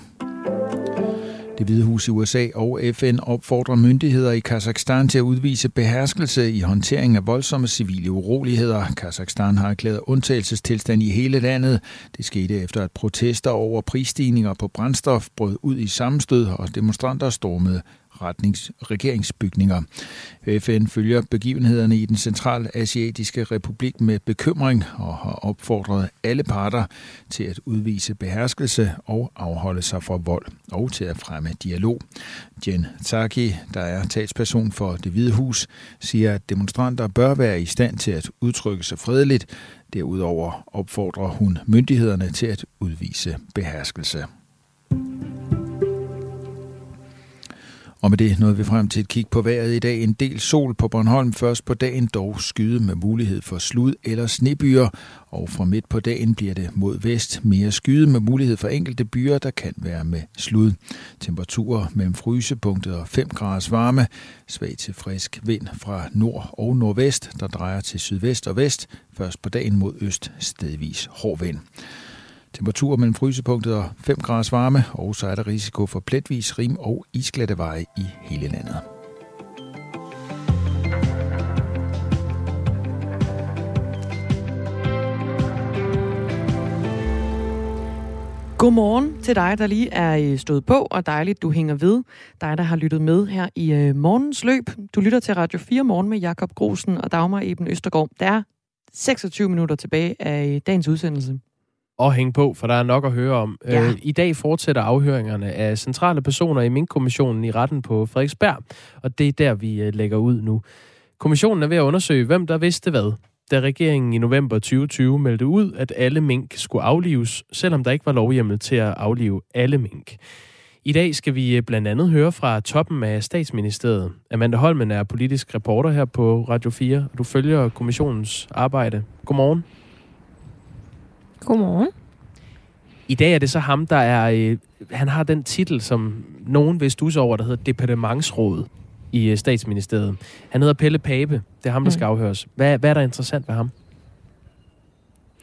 Det Hvide Hus i USA og FN opfordrer myndigheder i Kazakhstan til at udvise beherskelse i håndteringen af voldsomme civile uroligheder. Kazakhstan har erklæret undtagelsestilstand i hele landet. Det skete efter, at protester over prisstigninger på brændstof brød ud i sammenstød, og demonstranter stormede regeringsbygninger. FN følger begivenhederne i den centralasiatiske republik med bekymring og har opfordret alle parter til at udvise beherskelse og afholde sig fra vold og til at fremme dialog. Jen Psaki, der er talsperson for Det Hvide Hus, siger, at demonstranter bør være i stand til at udtrykke sig fredeligt. Derudover opfordrer hun myndighederne til at udvise beherskelse. Og med det nåede vi frem til et kig på vejret i dag. En del sol på Bornholm først på dagen, dog skyde med mulighed for slud eller snebyer. Og fra midt på dagen bliver det mod vest mere skyde med mulighed for enkelte byer, der kan være med slud. Temperaturer mellem frysepunktet og 5 graders varme. Svag til frisk vind fra nord og nordvest, der drejer til sydvest og vest. Først på dagen mod øst stedvis hård vind. Temperaturer mellem frysepunktet og 5 graders varme, og så er der risiko for pletvis rim- og isglatte veje i hele landet. Godmorgen til dig, der lige er stået på, og dejligt, du hænger ved. Dig, der har lyttet med her i morgens løb. Du lytter til Radio 4 Morgen med Jakob Grosen og Dagmar Eben Østergaard. Der er 26 minutter tilbage af dagens udsendelse. Og hænge på, for der er nok at høre om. Ja. I dag fortsætter afhøringerne af centrale personer i Minkkommissionen i retten på Frederiksberg, og det er der, vi lægger ud nu. Kommissionen er ved at undersøge, hvem der vidste hvad, da regeringen i november 2020 meldte ud, at alle mink skulle aflives, selvom der ikke var lovhjemmel til at aflive alle mink. I dag skal vi blandt andet høre fra toppen af Statsministeriet. Amanda Holmen er politisk reporter her på Radio 4, og du følger kommissionens arbejde. Godmorgen. Godmorgen. I dag er det så ham, der er... han har den titel, som nogen vil studse over, der hedder departementsråd i Statsministeriet. Han hedder Pelle Pape. Det er ham, der skal afhøres. Hvad er der interessant ved ham?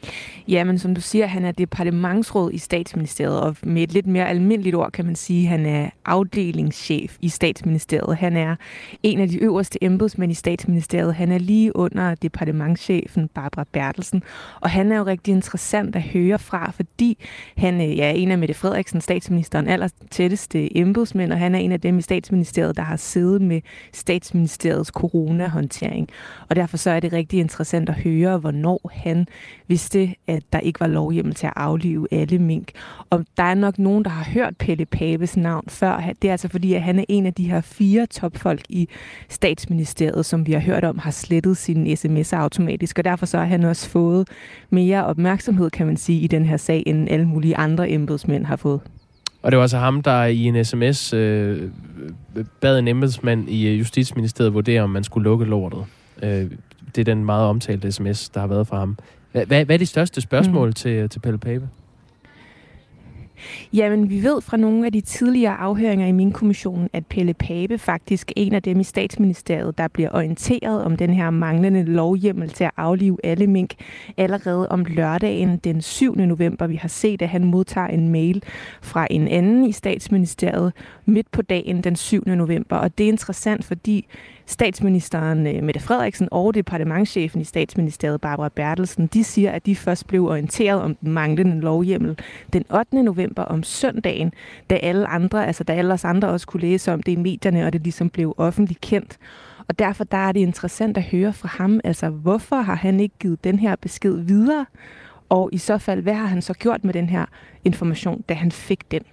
Jamen, som du siger, han er departementsråd i Statsministeriet, og med et lidt mere almindeligt ord kan man sige, at han er afdelingschef i Statsministeriet. Han er en af de øverste embedsmænd i Statsministeriet. Han er lige under departementschefen Barbara Bertelsen, og han er jo rigtig interessant at høre fra, fordi han er en af Mette Frederiksen, statsministeren, allertætteste embedsmænd, og han er en af dem i Statsministeriet, der har siddet med Statsministeriets coronahåndtering. Og derfor så er det rigtig interessant at høre, hvornår han vidste, at der ikke var lovhjemmel til at aflive alle mink. Og der er nok nogen, der har hørt Pelle Papes navn før. Det er altså fordi, at han er en af de her 4 topfolk i Statsministeriet, som vi har hørt om, har slettet sine sms'er automatisk. Og derfor så har han også fået mere opmærksomhed, kan man sige, i den her sag, end alle mulige andre embedsmænd har fået. Og det var altså ham, der i en sms bad en embedsmand i Justitsministeriet vurdere, om man skulle lukke lortet. Det er den meget omtalte sms, der har været fra ham. Hvad er de største spørgsmål til Pelle Pape? Jamen, vi ved fra nogle af de tidligere afhøringer i Minkkommissionen, at Pelle Pape faktisk er en af dem i Statsministeriet, der bliver orienteret om den her manglende lovhjemmel til at aflive alle mink allerede om lørdagen den 7. november. Vi har set, at han modtager en mail fra en anden i Statsministeriet midt på dagen den 7. november. Og det er interessant, fordi statsministeren Mette Frederiksen og departementschefen i Statsministeriet Barbara Bertelsen, de siger, at de først blev orienteret om den manglende lovhjemmel den 8. november om søndagen, da alle os andre også kunne læse om det i medierne, og det ligesom blev offentligt kendt. Og derfor der er det interessant at høre fra ham, altså hvorfor har han ikke givet den her besked videre, og i så fald, hvad har han så gjort med den her information, da han fik den?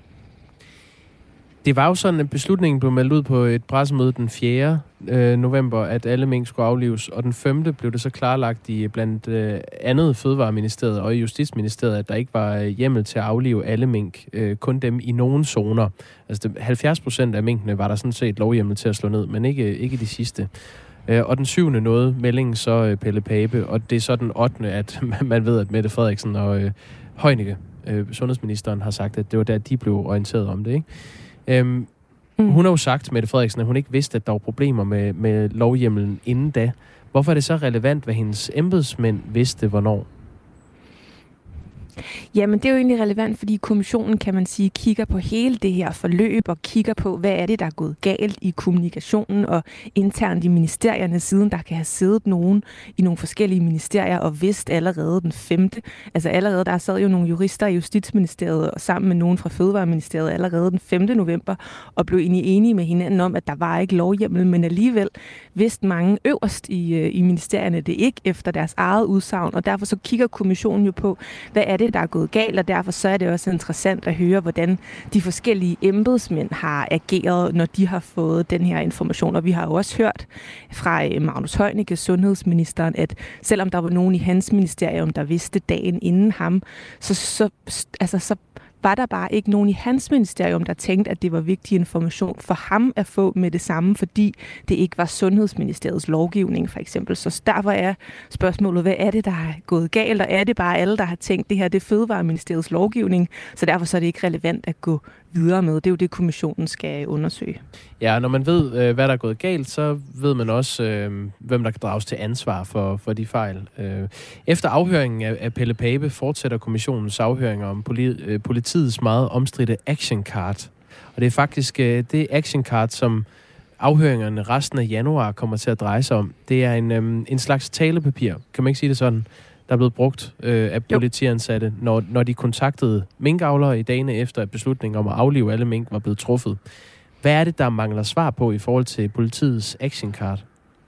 Det var jo sådan, at beslutningen blev meldt ud på et pressemøde den 4. november, at alle mink skulle aflives, og den 5. blev det så klarlagt i blandt andet Fødevareministeriet og i Justitsministeriet, at der ikke var hjemmel til at aflive alle mink, kun dem i nogle zoner. Altså 70% af minkene var der sådan set lovhjemmel til at slå ned, men ikke de sidste. Og den 7. nåede meldingen så Pelle Pape, og det er så den 8. at man ved, at Mette Frederiksen og Heunicke, sundhedsministeren, har sagt, at det var der, de blev orienteret om det, ikke? Hun har jo sagt, Mette Frederiksen, at hun ikke vidste, at der var problemer med lovhjemmelen inden da. Hvorfor er det så relevant, hvad hendes embedsmænd vidste, hvornår? Jamen, det er jo egentlig relevant, fordi kommissionen, kan man sige, kigger på hele det her forløb og kigger på, hvad er det, der er gået galt i kommunikationen og internt i ministerierne, siden der kan have siddet nogen i nogle forskellige ministerier og vidst allerede den 5. Altså allerede, der sad jo nogle jurister i Justitsministeriet og sammen med nogen fra Fødevareministeriet allerede den 5. november og blev enige med hinanden om, at der var ikke lovhjemmel, men alligevel vidste mange øverst i ministerierne det ikke efter deres eget udsagn, og derfor så kigger kommissionen jo på, hvad er det, der er gået galt, og derfor så er det også interessant at høre, hvordan de forskellige embedsmænd har ageret, når de har fået den her information. Og vi har jo også hørt fra Magnus Heunicke, sundhedsministeren, at selvom der var nogen i hans ministerium, der vidste dagen inden ham, så var der bare ikke nogen i hans ministerium, der tænkte, at det var vigtig information for ham at få med det samme, fordi det ikke var Sundhedsministeriets lovgivning, for eksempel. Så derfor er spørgsmålet, hvad er det, der er gået galt, og er det bare alle, der har tænkt, det her det er Fødevareministeriets lovgivning, så derfor så er det ikke relevant at gå videre med. Det er jo det, kommissionen skal undersøge. Ja, når man ved, hvad der er gået galt, så ved man også, hvem der kan drages til ansvar for de fejl. Efter afhøringen af Pelle Pape fortsætter kommissionens afhøringer om politiets meget omstridte action card. Og det er faktisk det action card, som afhøringerne resten af januar kommer til at dreje sig om. Det er en slags talepapir, kan man ikke sige det sådan, der er blevet brugt af politiansatte, når de kontaktede minkavlere i dagene efter, at beslutningen om at aflive alle mink var blevet truffet. Hvad er det, der mangler svar på i forhold til politiets action card?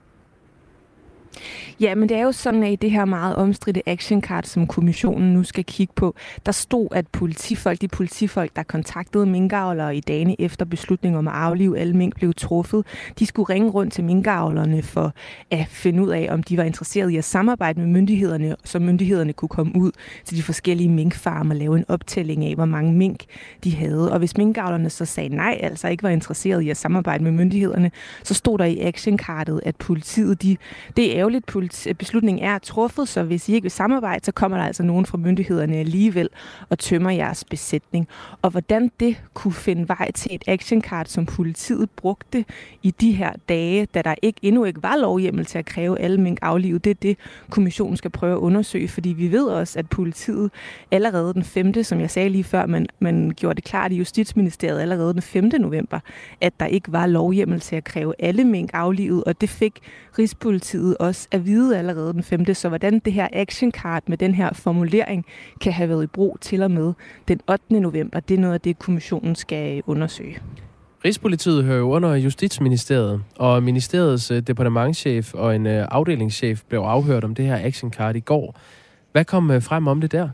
Ja, men det er jo sådan, at i det her meget omstridte action card, som kommissionen nu skal kigge på, der stod, at de politifolk, der kontaktede minkavlere i dagene efter beslutningen om at aflive alle mink blev truffet, de skulle ringe rundt til minkavlerne for at finde ud af, om de var interesserede i at samarbejde med myndighederne, så myndighederne kunne komme ud til de forskellige minkfarme og lave en optælling af, hvor mange mink de havde. Og hvis minkavlerne så sagde nej, altså ikke var interesseret i at samarbejde med myndighederne, så stod der i action cardet, at politiet, det er ærgerligt, beslutningen er truffet, så hvis I ikke vil samarbejde, så kommer der altså nogen fra myndighederne alligevel og tømmer jeres besætning. Og hvordan det kunne finde vej til et actioncard, som politiet brugte i de her dage, da der endnu ikke var lovhjemmel til at kræve alle mink aflivet, det er det, kommissionen skal prøve at undersøge, fordi vi ved også, at politiet allerede den 5., som jeg sagde lige før, man gjorde det klart i Justitsministeriet allerede den 5. november, at der ikke var lovhjemmel til at kræve alle mink aflivet, og det fik Rigspolitiet også at vide allerede den 5. Så hvordan det her actioncard med den her formulering kan have været i brug til og med den 8. november, det er noget af det, kommissionen skal undersøge. Rigspolitiet hører jo under Justitsministeriet, og ministeriets departementschef og en afdelingschef blev afhørt om det her actioncard i går. Hvad kom frem om det der?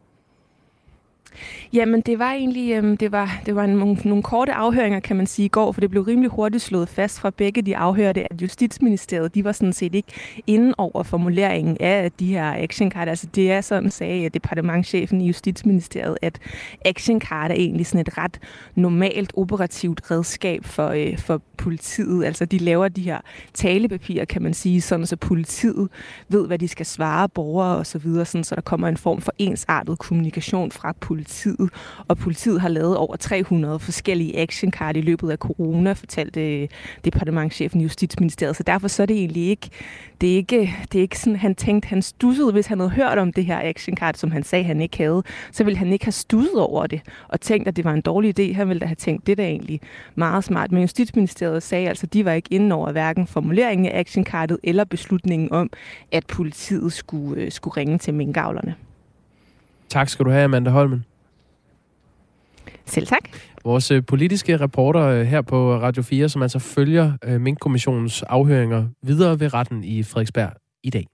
Jamen, det var egentlig det var nogle korte afhøringer, kan man sige, i går, for det blev rimelig hurtigt slået fast fra begge de afhørte, at Justitsministeriet, de var sådan set ikke inde over formuleringen af de her actioncard. Altså, det er sådan, sagde departementschefen i Justitsministeriet, at actioncard er egentlig sådan et ret normalt operativt redskab for politiet. Altså, de laver de her talepapirer, kan man sige, sådan så politiet ved, hvad de skal svare borgere og så videre, sådan så der kommer en form for ensartet kommunikation fra politiet. Og politiet har lavet over 300 forskellige actioncard i løbet af corona, fortalte departementschefen i Justitsministeriet. Så derfor så er det egentlig ikke sådan, han tænkte, han stussede, hvis han havde hørt om det her actioncard, som han sagde, han ikke havde, så ville han ikke have stusset over det, og tænkt, at det var en dårlig idé. Han ville da have tænkt, det er egentlig meget smart. Men Justitsministeriet sagde altså, de var ikke inde over hverken formuleringen af actioncardet eller beslutningen om, at politiet skulle ringe til minkavlerne. Tak skal du have, Amanda Holmen. Selv tak. Vores politiske reporter her på Radio 4, som altså følger Minkkommissionens afhøringer videre ved retten i Frederiksberg i dag.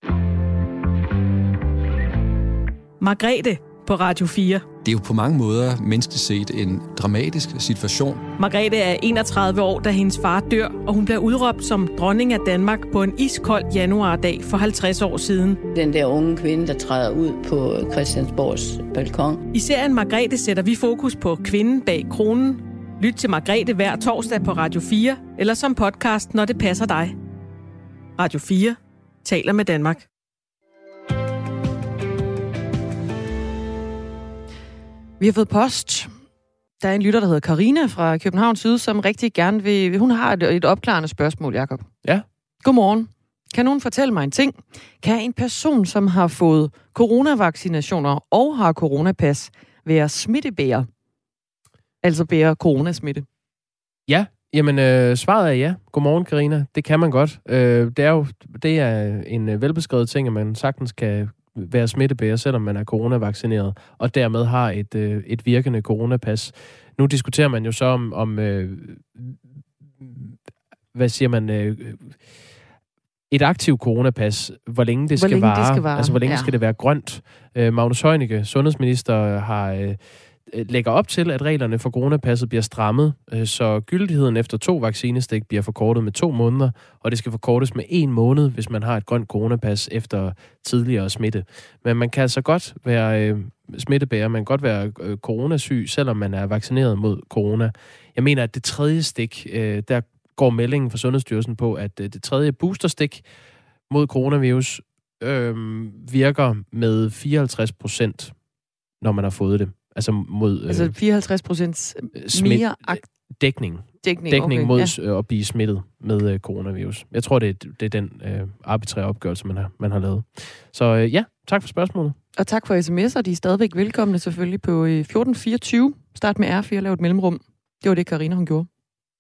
Margrethe på Radio 4. Det er jo på mange måder menneskeligt set en dramatisk situation. Margrethe er 31 år, da hendes far dør, og hun bliver udråbt som dronning af Danmark på en iskold januardag for 50 år siden. Den der unge kvinde, der træder ud på Christiansborgs balkon. I serien Margrethe sætter vi fokus på kvinden bag kronen. Lyt til Margrethe hver torsdag på Radio 4, eller som podcast, når det passer dig. Radio 4 taler med Danmark. Vi har fået post. Der er en lytter, der hedder Karina fra København Syd, som rigtig gerne vil... Hun har et opklarende spørgsmål, Jakob. Ja. Godmorgen. Kan nogen fortælle mig en ting? Kan en person, som har fået coronavaccinationer og har coronapas, være smittebærer? Altså bære coronasmitte? Ja, jamen svaret er ja. Godmorgen, Karina. Det kan man godt. Det er en velbeskrevet ting, at man sagtens kan være smittebærer, selvom man er coronavaccineret, og dermed har et virkende coronapas. Nu diskuterer man jo så om hvad siger man, et aktivt coronapas, hvor længe det skal vare. Altså, hvor længe skal det være grønt? Magnus Heunicke, sundhedsminister, lægger op til, at reglerne for coronapasset bliver strammet, så gyldigheden efter 2 vaccinestik bliver forkortet med 2 måneder, og det skal forkortes med 1 måned, hvis man har et grønt coronapas efter tidligere smitte. Men man kan altså godt være smittebærer, man kan godt være coronasyg, selvom man er vaccineret mod corona. Jeg mener, at det 3. stik, der går meldingen fra Sundhedsstyrelsen på, at det 3. boosterstik mod coronavirus virker med 54%, når man har fået det. Altså mod 54% mere dækning okay, mod at blive smittet med coronavirus. Jeg tror, det er den arbitrære opgørelse, man har lavet. Så ja, tak for spørgsmålet. Og tak for sms'er. De er stadigvæk velkomne selvfølgelig på 1424. Start med R4 og lav et mellemrum. Det var det, Karina hun gjorde.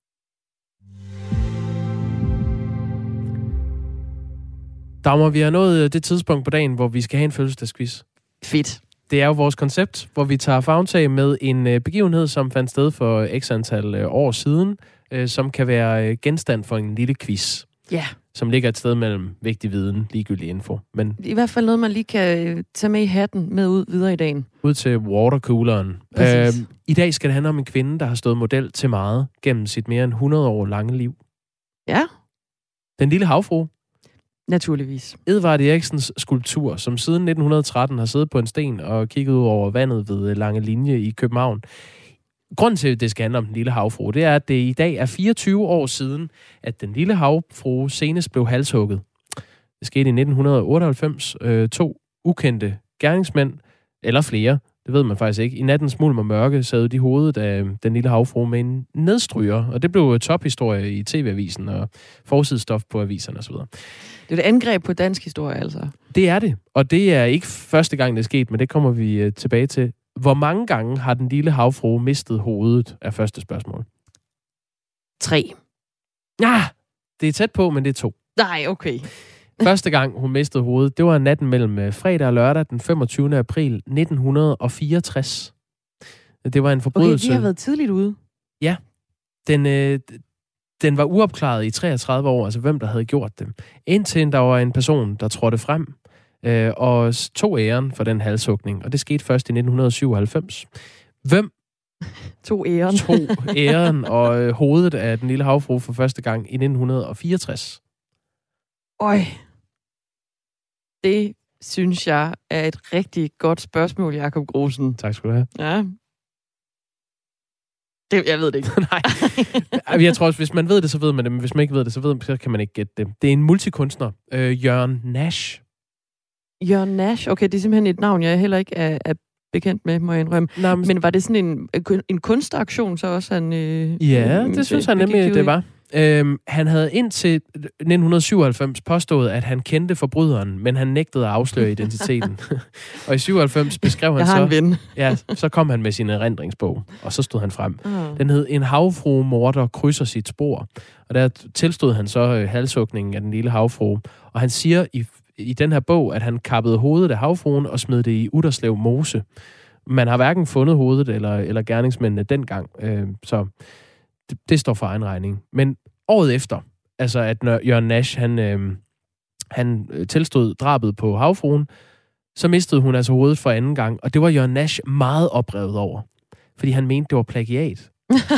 Dagmar, vi har nået det tidspunkt på dagen, hvor vi skal have en fødselsdagsquiz. Fedt. Det er jo vores koncept, hvor vi tager favntag med en begivenhed, som fandt sted for x antal år siden, som kan være genstand for en lille quiz. Ja. Som ligger et sted mellem vigtig viden, ligegyldig info. Men i hvert fald noget, man lige kan tage med i hatten med ud videre i dagen. Ud til watercooleren. I dag skal det handle om en kvinde, der har stået model til meget gennem sit mere end 100 år lange liv. Ja. Den lille havfrue. Naturligvis. Edvard Eriksens skulptur, som siden 1913 har siddet på en sten og kigget ud over vandet ved Lange Linje i København. Grunden til, at det skal handle om den lille havfrue, det er, at det i dag er 24 år siden, at den lille havfrue senest blev halshugget. Det skete i 1998. 2 ukendte gerningsmænd, eller flere, det ved man faktisk ikke. I nattens mulm og mørke sad de hovedet af den lille havfrue med en nedstryger, og det blev tophistorie i TV-avisen og forsidestof på aviserne osv. Det er et angreb på dansk historie, altså. Det er det, og det er ikke første gang, det er sket, men det kommer vi tilbage til. Hvor mange gange har den lille havfrue mistet hovedet, er første spørgsmål. 3. Ja, det er tæt på, men det er 2. Nej, okay. Første gang, hun mistede hovedet, det var natten mellem fredag og lørdag den 25. april 1964. Det var en forbrydelse. Okay, de har været tidligt ude. Ja. Den var uopklaret i 33 år, altså hvem der havde gjort det. Indtil der var en person, der trådte frem og tog æren for den halshugning. Og det skete først i 1997. Hvem tog æren og hovedet af den lille havfrue for første gang i 1964? Øj. Det synes jeg er et rigtig godt spørgsmål, Jakob Grosen. Tak skal du have. Ja. Jeg ved det ikke. Nej. Jeg tror også, hvis man ved det, så ved man det, men hvis man ikke ved det, så kan man ikke gætte det. Det er en multikunstner, Jørgen Nash. Jørgen Nash? Okay, det er simpelthen et navn, jeg heller ikke er bekendt med, må jeg indrømme. Men var det sådan en kunstaktion så også? Ja, det synes han nemlig, det var. Han havde indtil 1997 påstået, at han kendte forbryderen, men han nægtede at afsløre identiteten. Og i 97 beskrev han så kom han med sin erindringsbog, og så stod han frem. Den hed En havfrue morder krydser sit spor. Og der tilstod han så halshugningen af den lille havfrue. Og han siger i den her bog, at han kappede hovedet af havfruen og smed det i Utterslev Mose. Man har hverken fundet hovedet eller gerningsmændene dengang, så det står for egen regning. Men året efter, altså at når Jørgen Nash, han tilstod drabet på havfruen, så mistede hun altså hovedet for anden gang, og det var Jørgen Nash meget oprevet over, fordi han mente, det var plagiat.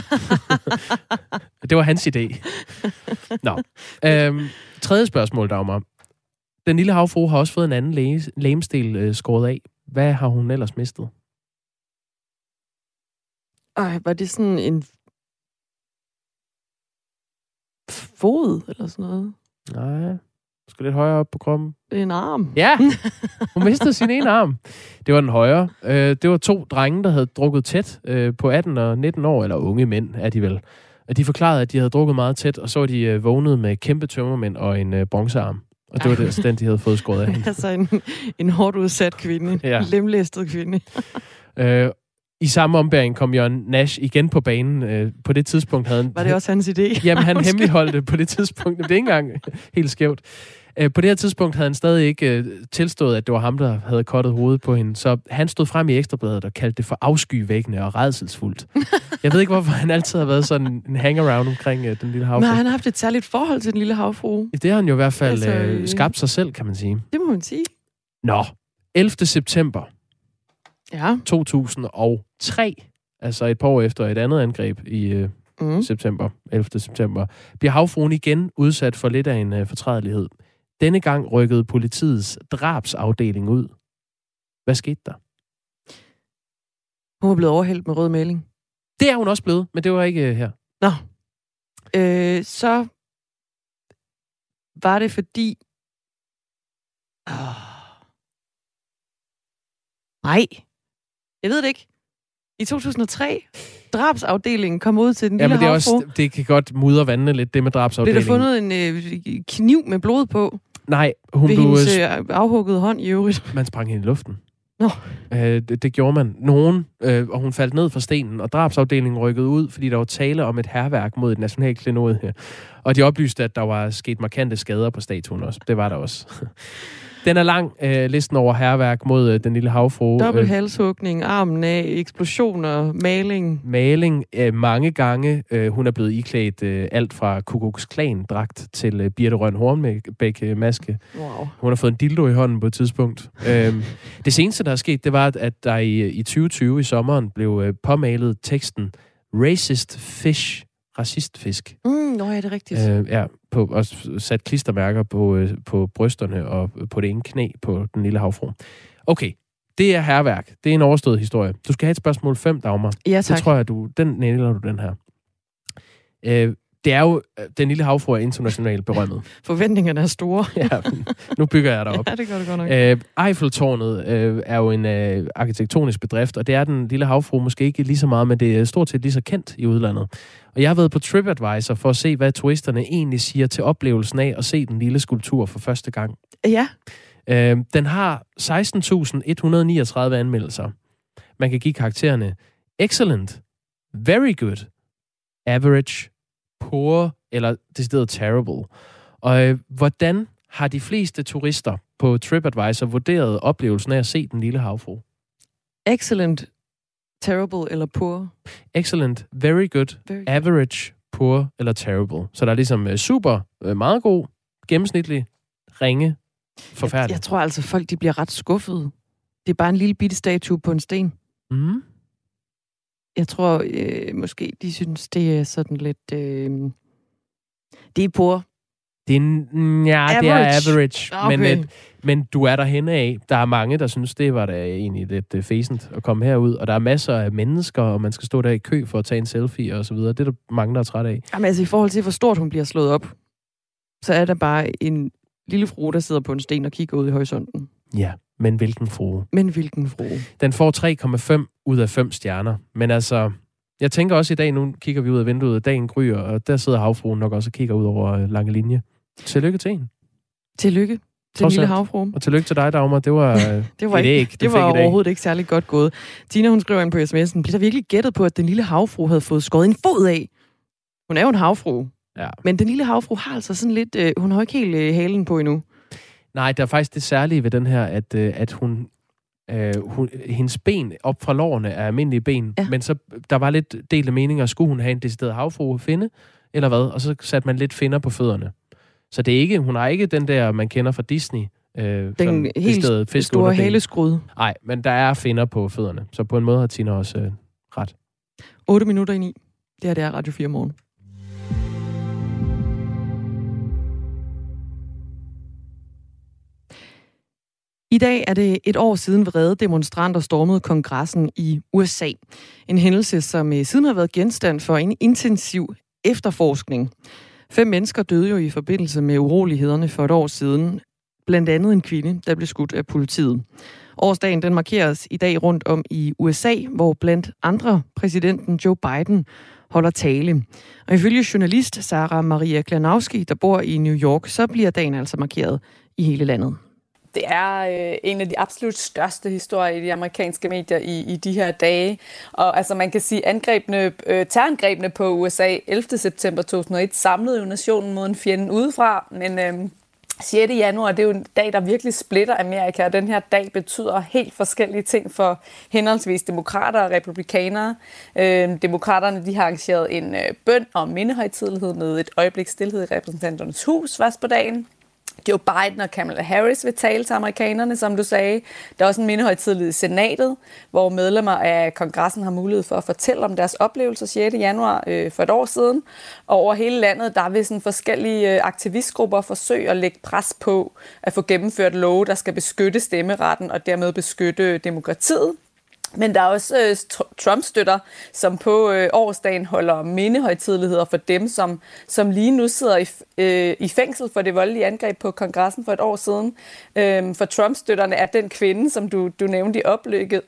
Det var hans idé. Nå. Tredje spørgsmål, Dagmar. Den lille havfrue har også fået en anden legemsdel skåret af. Hvad har hun ellers mistet? Var det sådan en fod eller sådan noget? Nej. Skal lidt højere op på kroppen. En arm. Ja, hun mistede sin ene arm. Det var den højre. Det var 2 drenge, der havde drukket tæt på 18 og 19 år, eller unge mænd er de vel. De forklarede, at de havde drukket meget tæt, og så var de vågnet med kæmpe tømmermænd og en bronzearm. Og det var den, de havde fået skåret af. Altså en hårdt udsat kvinde. Ja. Lemlæstet kvinde. I samme ombæring kom Jørgen Nash igen på banen. På det tidspunkt havde han... Var det også hans idé? Jamen, han hemmeligholdte det på det tidspunkt. Det er ikke engang helt skævt. På det her tidspunkt havde han stadig ikke tilstået, at det var ham, der havde kottet hovedet på hende. Så han stod frem i Ekstrabladet og kaldte det for afskyvækkende og rædselsfuldt. Jeg ved ikke, hvorfor han altid har været sådan en hangaround omkring den lille havfrue. Men han har haft et særligt forhold til den lille havfrue. Det har han jo i hvert fald skabt sig selv, kan man sige. Det må man sige. Nå, 11. september 2003, altså et par år efter et andet angreb i september, 11. september, bliver havfruen igen udsat for lidt af en fortrædelighed. Denne gang rykkede politiets drabsafdeling ud. Hvad skete der? Hun var blevet overhældt med rød maling. Det er hun også blevet, men det var ikke her. Nå. Så var det fordi... Nej. Jeg ved det ikke. I 2003, drabsafdelingen kom ud til den lille havfrue. Det kan godt mudre vandene lidt, det med drabsafdelingen. Blev der fundet en kniv med blod på? Nej, hun blev... Ved hendes afhuggede hånd i øvrigt. Man sprang hende i luften. Nå. Det gjorde man. Og hun faldt ned fra stenen, og drabsafdelingen rykkede ud, fordi der var tale om et hærværk mod et nationalt klenod her. Og de oplyste, at der var sket markante skader på statuen også. Det var der også. Den er lang, listen over hærværk mod den lille havfrue. Dobbelt halshugning, armen af, eksplosioner, maling. Maling mange gange. Hun er blevet iklædt alt fra Ku Klux Klan-dragt til Birthe Rønn Hornbæk-maske. Wow. Hun har fået en dildo i hånden på et tidspunkt. Det seneste, der er sket, det var, at der i 2020 i sommeren blev påmalet teksten Racist Fish. Racistfisk. Nå, ja, det er rigtigt. Og sat klistermærker på brysterne og på det ene knæ på den lille havfrue. Okay, det er hærværk. Det er en overstået historie. Du skal have et spørgsmål 5, Dagmar. Ja, tak. Det tror jeg, den nailer du den her. det er jo, Den Lille Havfrue er internationalt berømmet. Forventningerne er store. Ja, nu bygger jeg derop. Ja, det gør det godt nok. Eiffeltårnet er jo en arkitektonisk bedrift, og det er Den Lille Havfrue måske ikke lige så meget, men det er stort set lige så kendt i udlandet. Og jeg har været på TripAdvisor for at se, hvad turisterne egentlig siger til oplevelsen af at se den lille skulptur for første gang. Ja. Den har 16.139 anmeldelser. Man kan give karaktererne excellent, very good, average, poor eller decideret terrible. Og hvordan har de fleste turister på TripAdvisor vurderet oplevelsen af at se den lille havfrue? Excellent, terrible eller poor? Excellent, very good, average, poor eller terrible. Så der er ligesom super, meget god, gennemsnitlig, ringe, forfærdelig. Jeg tror altså, folk de bliver ret skuffede. Det er bare en lille bitte statue på en sten. Mm. Jeg tror måske, de synes, det er sådan lidt... det er poor. Det er average. Okay. Men du er derhenne af. Der er mange, der synes, det var da egentlig lidt fæsent at komme herud. Og der er masser af mennesker, og man skal stå der i kø for at tage en selfie og så videre. Det er der mange, der er træt af. Jamen altså, i forhold til, hvor stort hun bliver slået op, så er der bare en lille frue, der sidder på en sten og kigger ud i horisonten. Ja, men hvilken frue? Den får 3,5 ud af 5 stjerner. Men altså, jeg tænker også i dag, nu kigger vi ud af vinduet, dagen gryer, og der sidder havfruen nok også og kigger ud over lange linje. Tillykke til en. Tillykke til den lille havfrue. Og tillykke til dig, Dagmar. Det var det var overhovedet ikke særlig godt gået. Tina, hun skriver ind på sms'en, blev der virkelig gættet på, at den lille havfrue havde fået skåret en fod af? Hun er jo en havfrue. Ja. Men den lille havfrue har altså sådan lidt... hun har ikke helt halen på endnu. Nej, der er faktisk det særlige ved den her, at hendes ben op fra lårene er almindelige ben, men så der var lidt delte meninger. Skulle hun have en decideret havfrue finde, eller hvad? Og så satte man lidt finner på fødderne. Så det er ikke, hun har ikke den der, man kender fra Disney. Den helt store hæleskrud. Nej, men der er finner på fødderne. Så på en måde har Tina også ret. 8:09. Det er Radio 4 morgen. I dag er det et år siden vrede demonstranter stormede kongressen i USA. En hændelse, som siden har været genstand for en intensiv efterforskning. 5 mennesker døde jo i forbindelse med urolighederne for et år siden. Blandt andet en kvinde, der blev skudt af politiet. Årsdagen den markeres i dag rundt om i USA, hvor blandt andre præsidenten Joe Biden holder tale. Og ifølge journalist Sarah Maria Klanowski, der bor i New York, så bliver dagen altså markeret i hele landet. Det er en af de absolut største historier i de amerikanske medier i de her dage. Og altså man kan sige, terrorangrebene på USA 11. september 2001 samlede jo nationen mod en fjende udefra. Men 6. januar, det er jo en dag, der virkelig splitter Amerika, og den her dag betyder helt forskellige ting for henholdsvis demokrater og republikanere. Demokraterne, de har arrangeret en bøn om mindehøjtidelighed med et øjeblik stilhed i repræsentanternes hus først på dagen. Joe Biden og Kamala Harris vil tale til amerikanerne, som du sagde. Der er også en mindehøjtidelighed i senatet, hvor medlemmer af kongressen har mulighed for at fortælle om deres oplevelser 6. januar for et år siden. Og over hele landet, der vil sådan forskellige aktivistgrupper forsøge at lægge pres på at få gennemført love, der skal beskytte stemmeretten og dermed beskytte demokratiet. Men der er også Trump-støtter, som på årsdagen holder mindehøjtideligheder for dem, som lige nu sidder i fængsel for det voldelige angreb på kongressen for et år siden. For Trump-støtterne er den kvinde, som du nævnte i oplægget,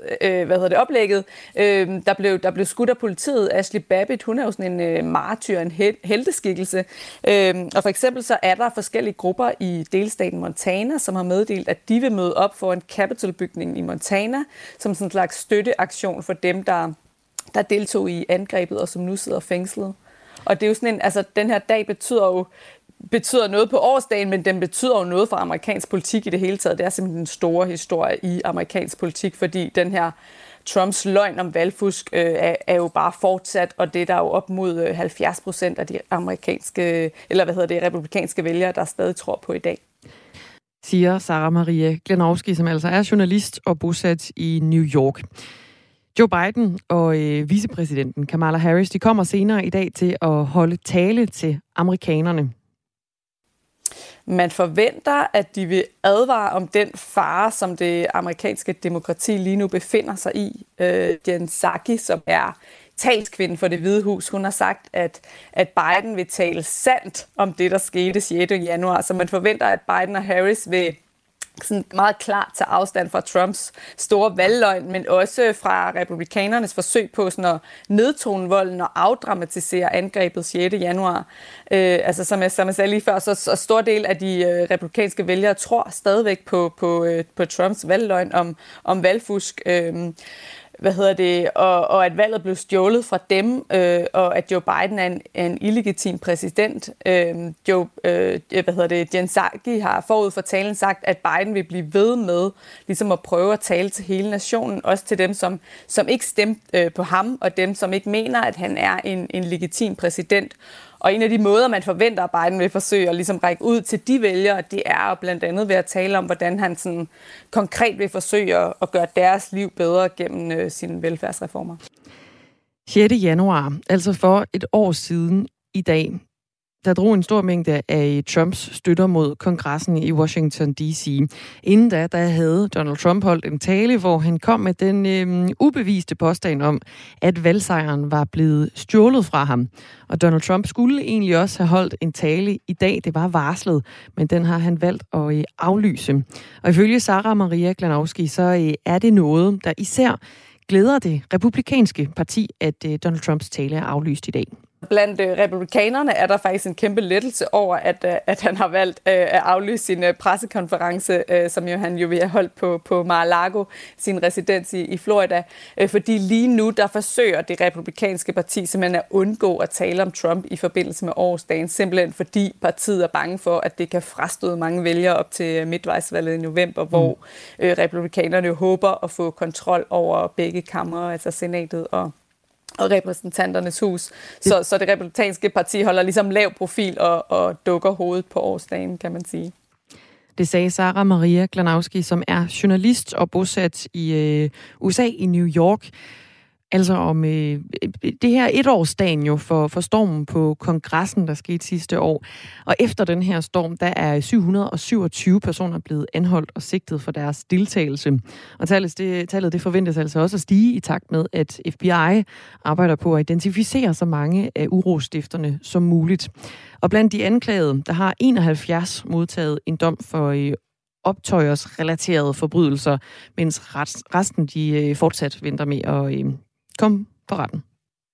der blev skudt af politiet, Ashley Babbitt. Hun er jo sådan en martyr, en helteskikkelse. Og for eksempel så er der forskellige grupper i delstaten Montana, som har meddelt, at de vil møde op for en Capitol-bygning i Montana, som sådan en slags støtteaktion for dem, der deltog i angrebet og som nu sidder fængslet. Og det er jo sådan en, altså den her dag betyder noget på årsdagen, men den betyder jo noget for amerikansk politik i det hele taget. Det er simpelthen en stor historie i amerikansk politik, fordi den her Trumps løgn om valgfusk er jo bare fortsat, og det er der jo op mod 70% af de republikanske vælgere, der stadig tror på i dag. Siger Sarah Maria Klanowski, som altså er journalist og bosat i New York. Joe Biden og vicepræsidenten Kamala Harris, de kommer senere i dag til at holde tale til amerikanerne. Man forventer, at de vil advare om den fare, som det amerikanske demokrati lige nu befinder sig i. Jen Psaki, som er talskvinden for Det Hvide Hus, hun har sagt, at Biden vil tale sandt om det, der skete 6. januar. Så man forventer, at Biden og Harris vil sådan meget klart tage afstand fra Trumps store valgløgn, men også fra republikanernes forsøg på sådan at nedtone volden og afdramatisere angrebet 6. januar. Altså som jeg sagde lige før, så stor del af de republikanske vælgere tror stadigvæk på Trumps valgløgn om valgfusk. Og at valget blev stjålet fra dem, og at Joe Biden er en illegitim præsident. Jen Psaki har forud for talen sagt, at Biden vil blive ved med ligesom at prøve at tale til hele nationen, også til dem, som ikke stemte på ham, og dem, som ikke mener, at han er en legitim præsident. Og en af de måder, man forventer, at Biden vil forsøge at ligesom række ud til de vælgere, det er blandt andet ved at tale om, hvordan han sådan konkret vil forsøge at gøre deres liv bedre gennem sine velfærdsreformer. 6. januar, altså for et år siden i dag, der drog en stor mængde af Trumps støtter mod kongressen i Washington D.C. Inden da havde Donald Trump holdt en tale, hvor han kom med den ubeviste påstand om, at valgsejren var blevet stjålet fra ham. Og Donald Trump skulle egentlig også have holdt en tale i dag. Det var varslet, men den har han valgt at aflyse. Og ifølge Sarah Maria Glanowski, så er det noget, der især glæder det republikanske parti, at Donald Trumps tale er aflyst i dag. Blandt republikanerne er der faktisk en kæmpe lettelse over, at han har valgt at aflyse sin pressekonference, som han jo vil have holdt på Mar-a-Lago, sin residens i Florida. Fordi lige nu, der forsøger det republikanske parti simpelthen at undgå at tale om Trump i forbindelse med årsdagen, simpelthen fordi partiet er bange for, at det kan frastøde mange vælgere op til midtvejsvalget i november, hvor republikanerne jo håber at få kontrol over begge kamre, altså senatet og repræsentanternes hus. Så det republikanske parti holder ligesom lav profil og dukker hovedet på årsdagen, kan man sige. Det sagde Sarah Maria Glanowski, som er journalist og bosat i USA i New York. Altså om det her etårsdagen jo for stormen på kongressen, der skete sidste år. Og efter den her storm, der er 727 personer blevet anholdt og sigtet for deres deltagelse. Og tallet det forventes altså også at stige i takt med, at FBI arbejder på at identificere så mange af urostifterne som muligt. Og blandt de anklagede, der har 71 modtaget en dom for optøjersrelaterede forbrydelser, mens resten de fortsat venter med at komme for retten.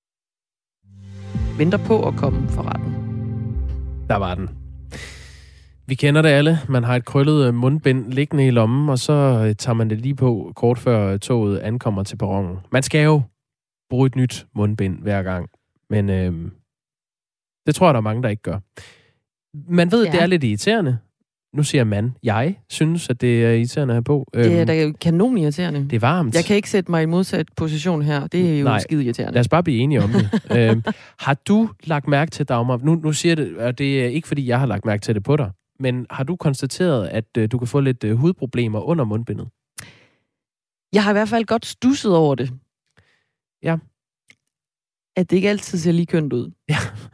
Venter på at komme for retten. Der var den. Vi kender det alle. Man har et krøllet mundbind liggende i lommen, og så tager man det lige på kort før toget ankommer til perronen. Man skal jo bruge et nyt mundbind hver gang, men det tror jeg, der er mange, der ikke gør. Man ved, det er lidt irriterende. Nu siger man, jeg synes, at det er irriterende at have på. Det er da kanon irriterende. Det er varmt. Jeg kan ikke sætte mig i modsat position her. Det er jo skide irriterende. Lad os bare blive enige om det. Har du lagt mærke til, Dagmar, nu siger det, og det er ikke fordi, jeg har lagt mærke til det på dig, men har du konstateret, at du kan få lidt hudproblemer under mundbindet? Jeg har i hvert fald godt stusset over det. Ja. At det ikke altid ser lige kønt ud. Ja.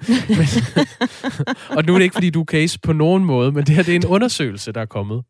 Og nu er det ikke, fordi du er case på nogen måde, men det her det er en undersøgelse, der er kommet.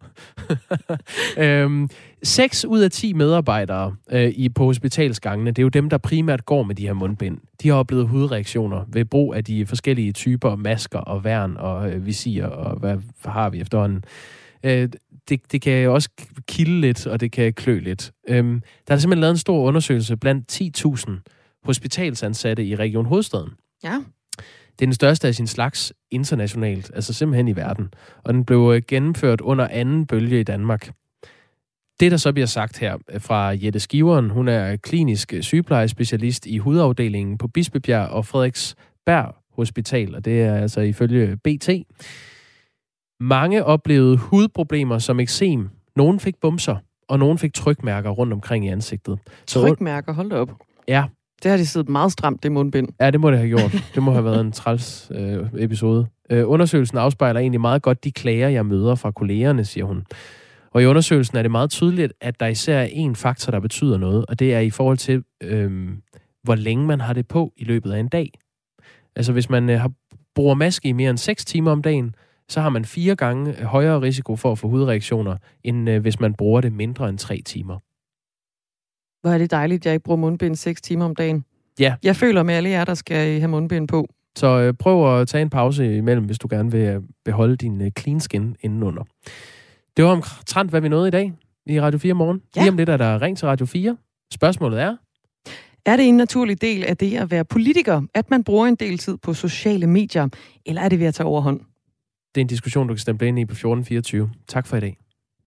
6 ud af 10 medarbejdere på hospitalsgangene, det er jo dem, der primært går med de her mundbind. De har oplevet hudreaktioner ved brug af de forskellige typer masker og værn og visir, og hvad har vi efterhånden. Det kan også kilde lidt, og det kan klø lidt. Der er simpelthen lavet en stor undersøgelse blandt 10.000 hospitalsansatte i Region Hovedstaden. Ja. Det er den største af sin slags internationalt, altså simpelthen i verden. Og den blev gennemført under anden bølge i Danmark. Det, der så bliver sagt her fra Jette Skiveren, hun er klinisk sygeplejespecialist i hudafdelingen på Bispebjerg og Frederiksberg Hospital, og det er altså ifølge BT. Mange oplevede hudproblemer som eksem. Nogen fik bumser, og nogen fik trykmærker rundt omkring i ansigtet. Trykmærker? Hold da op. Ja. Det har de siddet meget stramt, det mundbind. Ja, det må det have gjort. Det må have været en træls episode. Undersøgelsen afspejler egentlig meget godt de klager, jeg møder fra kollegerne, siger hun. Og i undersøgelsen er det meget tydeligt, at der især er en faktor, der betyder noget, og det er i forhold til, hvor længe man har det på i løbet af en dag. Altså hvis man bruger maske i mere end 6 timer om dagen, så har man 4 gange højere risiko for at få hudreaktioner, end hvis man bruger det mindre end 3 timer. Hvor er det dejligt, at jeg ikke bruger mundbind 6 timer om dagen. Ja. Jeg føler med alle jer, der skal have mundbind på. Så prøv at tage en pause imellem, hvis du gerne vil beholde din clean skin indenunder. Det var omtrent, hvad vi nåede i dag i Radio 4 Morgen. Ja. Lige om lidt er der ring til Radio 4. Spørgsmålet er... Er det en naturlig del af det at være politiker, at man bruger en del tid på sociale medier, eller er det ved at tage overhånd? Det er en diskussion, du kan stemme ind i på 1424. Tak for i dag.